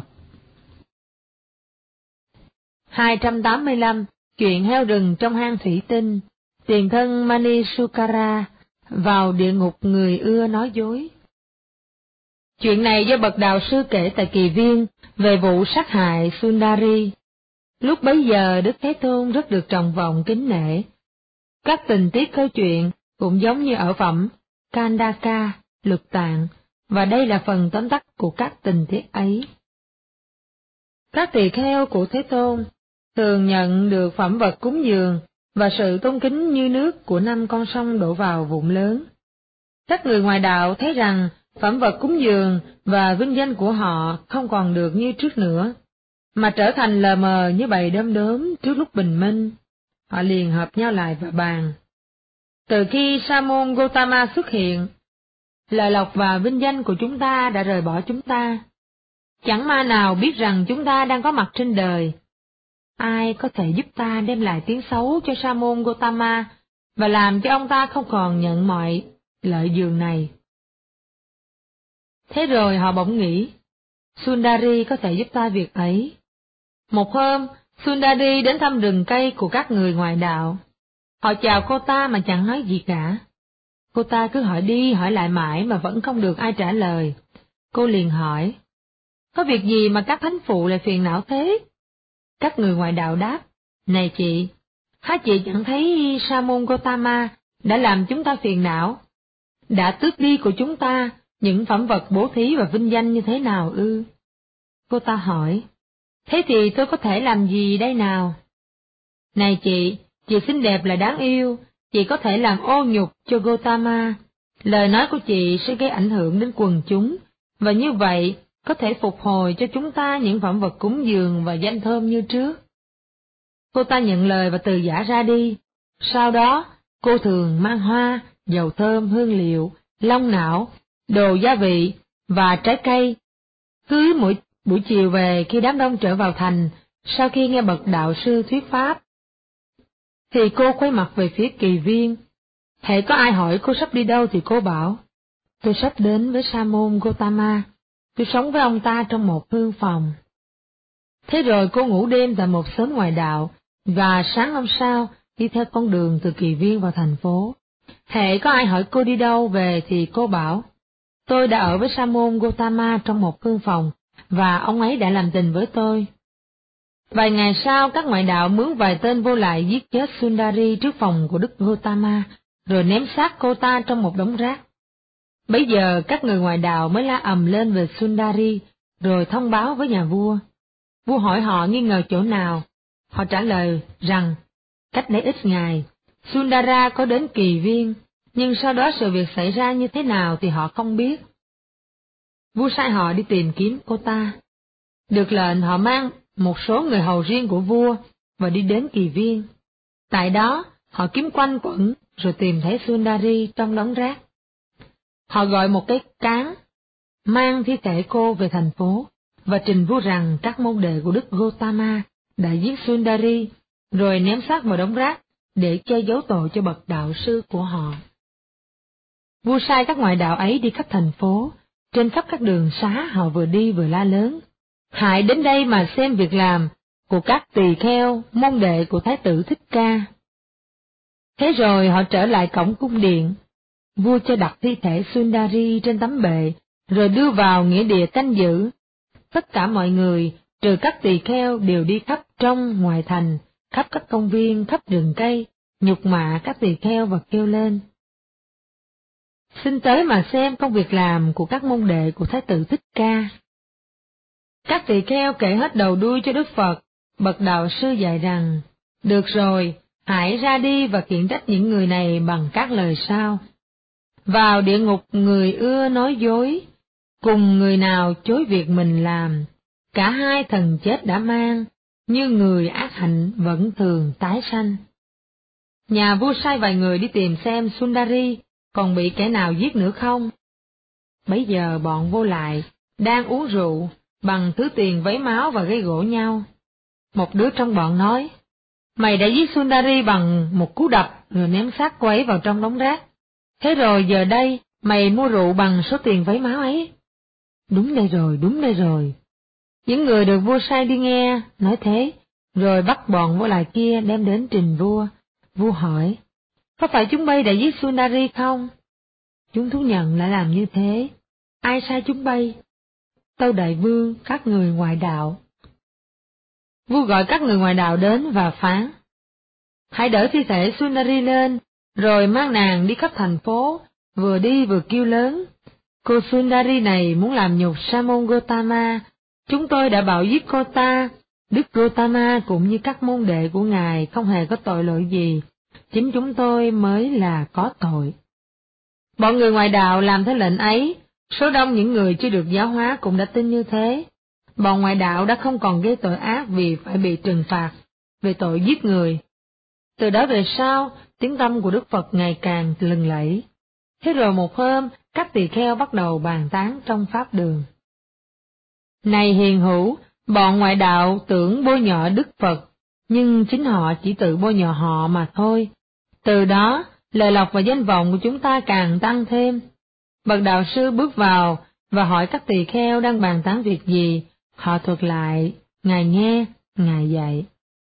hai trăm tám mươi lăm. Chuyện heo rừng trong hang thủy tinh. Tiền thân Manisukara vào địa ngục người ưa nói dối. Chuyện này do bậc đạo sư kể tại Kỳ Viên về vụ sát hại Sundari. Lúc bấy giờ Đức Thế Tôn rất được trọng vọng kính nể. Các tình tiết câu chuyện cũng giống như ở phẩm Kandaka, Lục Tạng, và đây là phần tóm tắt của các tình tiết ấy. Các tỳ kheo của Thế Tôn thường nhận được phẩm vật cúng dường và sự tôn kính như nước của năm con sông đổ vào vụn lớn. Các người ngoài đạo thấy rằng phẩm vật cúng dường và vinh danh của họ không còn được như trước nữa, mà trở thành lờ mờ như bầy đom đóm trước lúc bình minh. Họ liền hợp nhau lại và bàn. Từ khi Sa môn Gotama xuất hiện, lợi lộc và vinh danh của chúng ta đã rời bỏ chúng ta. Chẳng ma nào biết rằng chúng ta đang có mặt trên đời. Ai có thể giúp ta đem lại tiếng xấu cho Sa môn Gotama và làm cho ông ta không còn nhận mọi lợi dường này? Thế rồi họ bỗng nghĩ, Sundari có thể giúp ta việc ấy. Một hôm, Sundari đến thăm rừng cây của các người ngoại đạo. Họ chào cô ta mà chẳng nói gì cả. Cô ta cứ hỏi đi hỏi lại mãi mà vẫn không được ai trả lời. Cô liền hỏi, có việc gì mà các thánh phụ lại phiền não thế? Các người ngoại đạo đáp, này chị, há chị chẳng thấy Sa môn Gotama đã làm chúng ta phiền não, đã tước đi của chúng ta những phẩm vật bố thí và vinh danh như thế nào ư? Cô ta hỏi, thế thì tôi có thể làm gì đây nào? Này chị, chị xinh đẹp là đáng yêu, chị có thể làm ô nhục cho Gotama, lời nói của chị sẽ gây ảnh hưởng đến quần chúng, và như vậy có thể phục hồi cho chúng ta những phẩm vật cúng dường và danh thơm như trước. Cô ta nhận lời và từ giã ra đi. Sau đó, cô thường mang hoa, dầu thơm, hương liệu, long não, đồ gia vị và trái cây. Cứ mỗi buổi chiều về khi đám đông trở vào thành, sau khi nghe bậc đạo sư thuyết pháp, thì cô quay mặt về phía Kỳ Viên. Hễ có ai hỏi cô sắp đi đâu thì cô bảo, tôi sắp đến với Sa môn Gotama, tôi sống với ông ta trong một hương phòng. Thế rồi cô ngủ đêm tại một xóm ngoài đạo, và sáng hôm sau đi theo con đường từ Kỳ Viên vào thành phố. Hễ có ai hỏi cô đi đâu về thì cô bảo, tôi đã ở với Sa môn Gotama trong một hương phòng, và ông ấy đã làm tình với tôi. Vài ngày sau, các ngoại đạo mướn vài tên vô lại giết chết Sundari trước phòng của Đức Gotama, rồi ném xác cô ta trong một đống rác. Bấy giờ các người ngoại đạo mới la ầm lên về Sundari, rồi thông báo với nhà vua. Vua hỏi họ nghi ngờ chỗ nào. Họ trả lời rằng, cách đấy ít ngày, Sundara có đến Kỳ Viên, nhưng sau đó sự việc xảy ra như thế nào thì họ không biết. Vua sai họ đi tìm kiếm cô ta. Được lệnh họ mang một số người hầu riêng của vua và đi đến Kỳ Viên. Tại đó, họ kiếm quanh quẩn rồi tìm thấy Sundari trong đống rác. Họ gọi một cái cáng, mang thi thể cô về thành phố, và trình vua rằng các môn đệ của Đức Gotama đã giết Sundari, rồi ném xác vào đống rác để che giấu tội cho bậc đạo sư của họ. Vua sai các ngoại đạo ấy đi khắp thành phố, trên khắp các đường xá họ vừa đi vừa la lớn, hãy đến đây mà xem việc làm của các tỳ kheo, môn đệ của Thái tử Thích Ca. Thế rồi họ trở lại cổng cung điện. Vua cho đặt thi thể Sundari trên tấm bệ, rồi đưa vào nghĩa địa canh giữ. Tất cả mọi người, trừ các tỳ kheo, đều đi khắp trong, ngoài thành, khắp các công viên, khắp rừng cây, nhục mạ các tỳ kheo và kêu lên, xin tới mà xem công việc làm của các môn đệ của Thái tử Thích Ca. Các tỳ kheo kể hết đầu đuôi cho Đức Phật. Bậc đạo sư dạy rằng, được rồi, hãy ra đi và khiển trách những người này bằng các lời sau. Vào địa ngục người ưa nói dối, cùng người nào chối việc mình làm, cả hai thần chết đã mang, như người ác hạnh vẫn thường tái sanh. Nhà vua sai vài người đi tìm xem Sundari còn bị kẻ nào giết nữa không. Bấy giờ bọn vô lại, đang uống rượu, bằng thứ tiền vấy máu và gây gỗ nhau. Một đứa trong bọn nói, mày đã giết Sundari bằng một cú đập rồi ném xác cô ấy vào trong đống rác. Thế rồi giờ đây, mày mua rượu bằng số tiền vấy máu ấy. Đúng đây rồi, đúng đây rồi. Những người được vua sai đi nghe, nói thế, rồi bắt bọn vô lại kia đem đến trình vua. Vua hỏi, có phải chúng bay đã giết Sundari không? Chúng thú nhận đã làm như thế. Ai sai chúng bay? Tâu đại vương, các người ngoại đạo. Vua gọi các người ngoại đạo đến và phán, hãy đỡ thi thể Sundari lên, rồi mang nàng đi khắp thành phố, vừa đi vừa kêu lớn. Cô Sundari này muốn làm nhục Sa môn Gotama, chúng tôi đã bảo giết cô ta. Đức Gotama cũng như các môn đệ của ngài không hề có tội lỗi gì, chính chúng tôi mới là có tội. Bọn người ngoại đạo làm theo lệnh ấy, số đông những người chưa được giáo hóa cũng đã tin như thế. Bọn ngoại đạo đã không còn gây tội ác vì phải bị trừng phạt về tội giết người. Từ đó về sau, tiếng tăm của Đức Phật ngày càng lừng lẫy. Thế rồi một hôm, các tỳ kheo bắt đầu bàn tán trong pháp đường. Này hiền hữu, bọn ngoại đạo tưởng bôi nhọ Đức Phật, nhưng chính họ chỉ tự bôi nhọ họ mà thôi. Từ đó, lời lộc và danh vọng của chúng ta càng tăng thêm. Bậc đạo sư bước vào và hỏi các tỳ kheo đang bàn tán việc gì, họ thuật lại, ngài nghe, ngài dạy.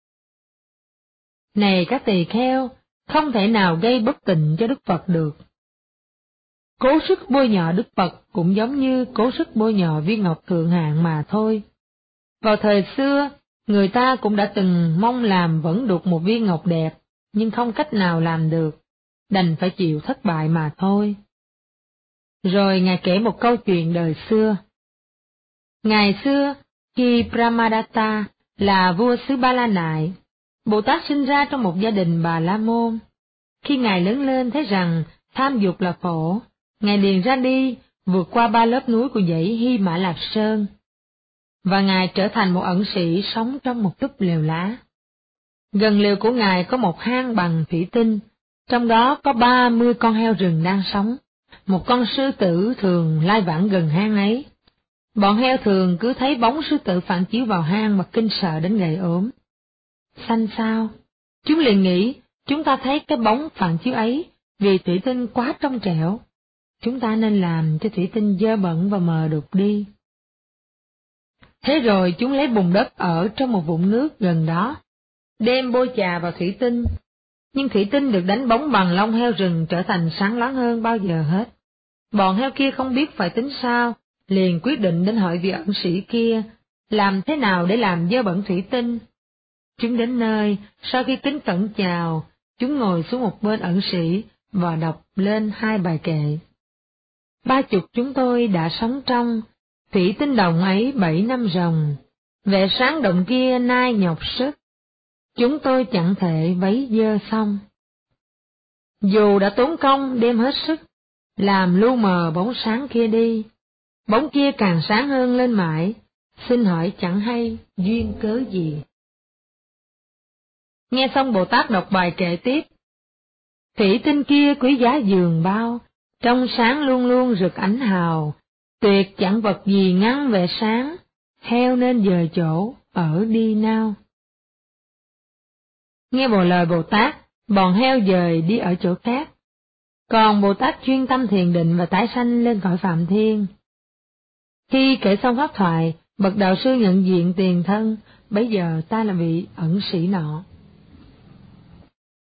Này các tỳ kheo, không thể nào gây bất tịnh cho Đức Phật được. Cố sức bôi nhọ Đức Phật cũng giống như cố sức bôi nhọ viên ngọc thượng hạng mà thôi. Vào thời xưa, người ta cũng đã từng mong làm vẫn được một viên ngọc đẹp, nhưng không cách nào làm được, đành phải chịu thất bại mà thôi. Rồi ngài kể một câu chuyện đời xưa. Ngày xưa, khi Brahmadatta là vua xứ Ba La Nại, Bồ Tát sinh ra trong một gia đình Bà La Môn. Khi ngài lớn lên thấy rằng tham dục là khổ, ngài liền ra đi, vượt qua ba lớp núi của dãy Hy Mã Lạp Sơn, và ngài trở thành một ẩn sĩ sống trong một túp lều lá. Gần lều của ngài có một hang bằng thủy tinh, trong đó có ba mươi con heo rừng đang sống. Một con sư tử thường lai vãng gần hang ấy. Bọn heo thường cứ thấy bóng sư tử phản chiếu vào hang mà kinh sợ đến gầy ốm. Xanh sao? Chúng liền nghĩ, chúng ta thấy cái bóng phản chiếu ấy vì thủy tinh quá trong trẻo. Chúng ta nên làm cho thủy tinh dơ bẩn và mờ đục đi. Thế rồi chúng lấy bùn đất ở trong một vũng nước gần đó, đem bôi chà vào thủy tinh. Nhưng thủy tinh được đánh bóng bằng lông heo rừng trở thành sáng loáng hơn bao giờ hết. Bọn heo kia không biết phải tính sao, liền quyết định đến hỏi vị ẩn sĩ kia, làm thế nào để làm dơ bẩn thủy tinh. Chúng đến nơi, sau khi kính cẩn chào, chúng ngồi xuống một bên ẩn sĩ và đọc lên hai bài kệ. Ba chục chúng tôi đã sống trong thủy tinh đồng ấy bảy năm ròng, vẻ sáng động kia nay nhọc sức, chúng tôi chẳng thể vấy dơ xong. Dù đã tốn công đem hết sức, làm lu mờ bóng sáng kia đi, bóng kia càng sáng hơn lên mãi, xin hỏi chẳng hay duyên cớ gì. Nghe xong Bồ Tát đọc bài kệ tiếp. Thủy tinh kia quý giá dường bao, trong sáng luôn luôn rực ánh hào, tuyệt chẳng vật gì ngăn vẻ sáng, heo nên dời chỗ, ở đi nào. Nghe bộ lời Bồ Tát, bọn heo dời đi ở chỗ khác. Còn Bồ Tát chuyên tâm thiền định và tái sanh lên cõi Phạm Thiên. Khi kể xong pháp thoại, bậc đạo sư nhận diện tiền thân, bấy giờ ta là vị ẩn sĩ nọ.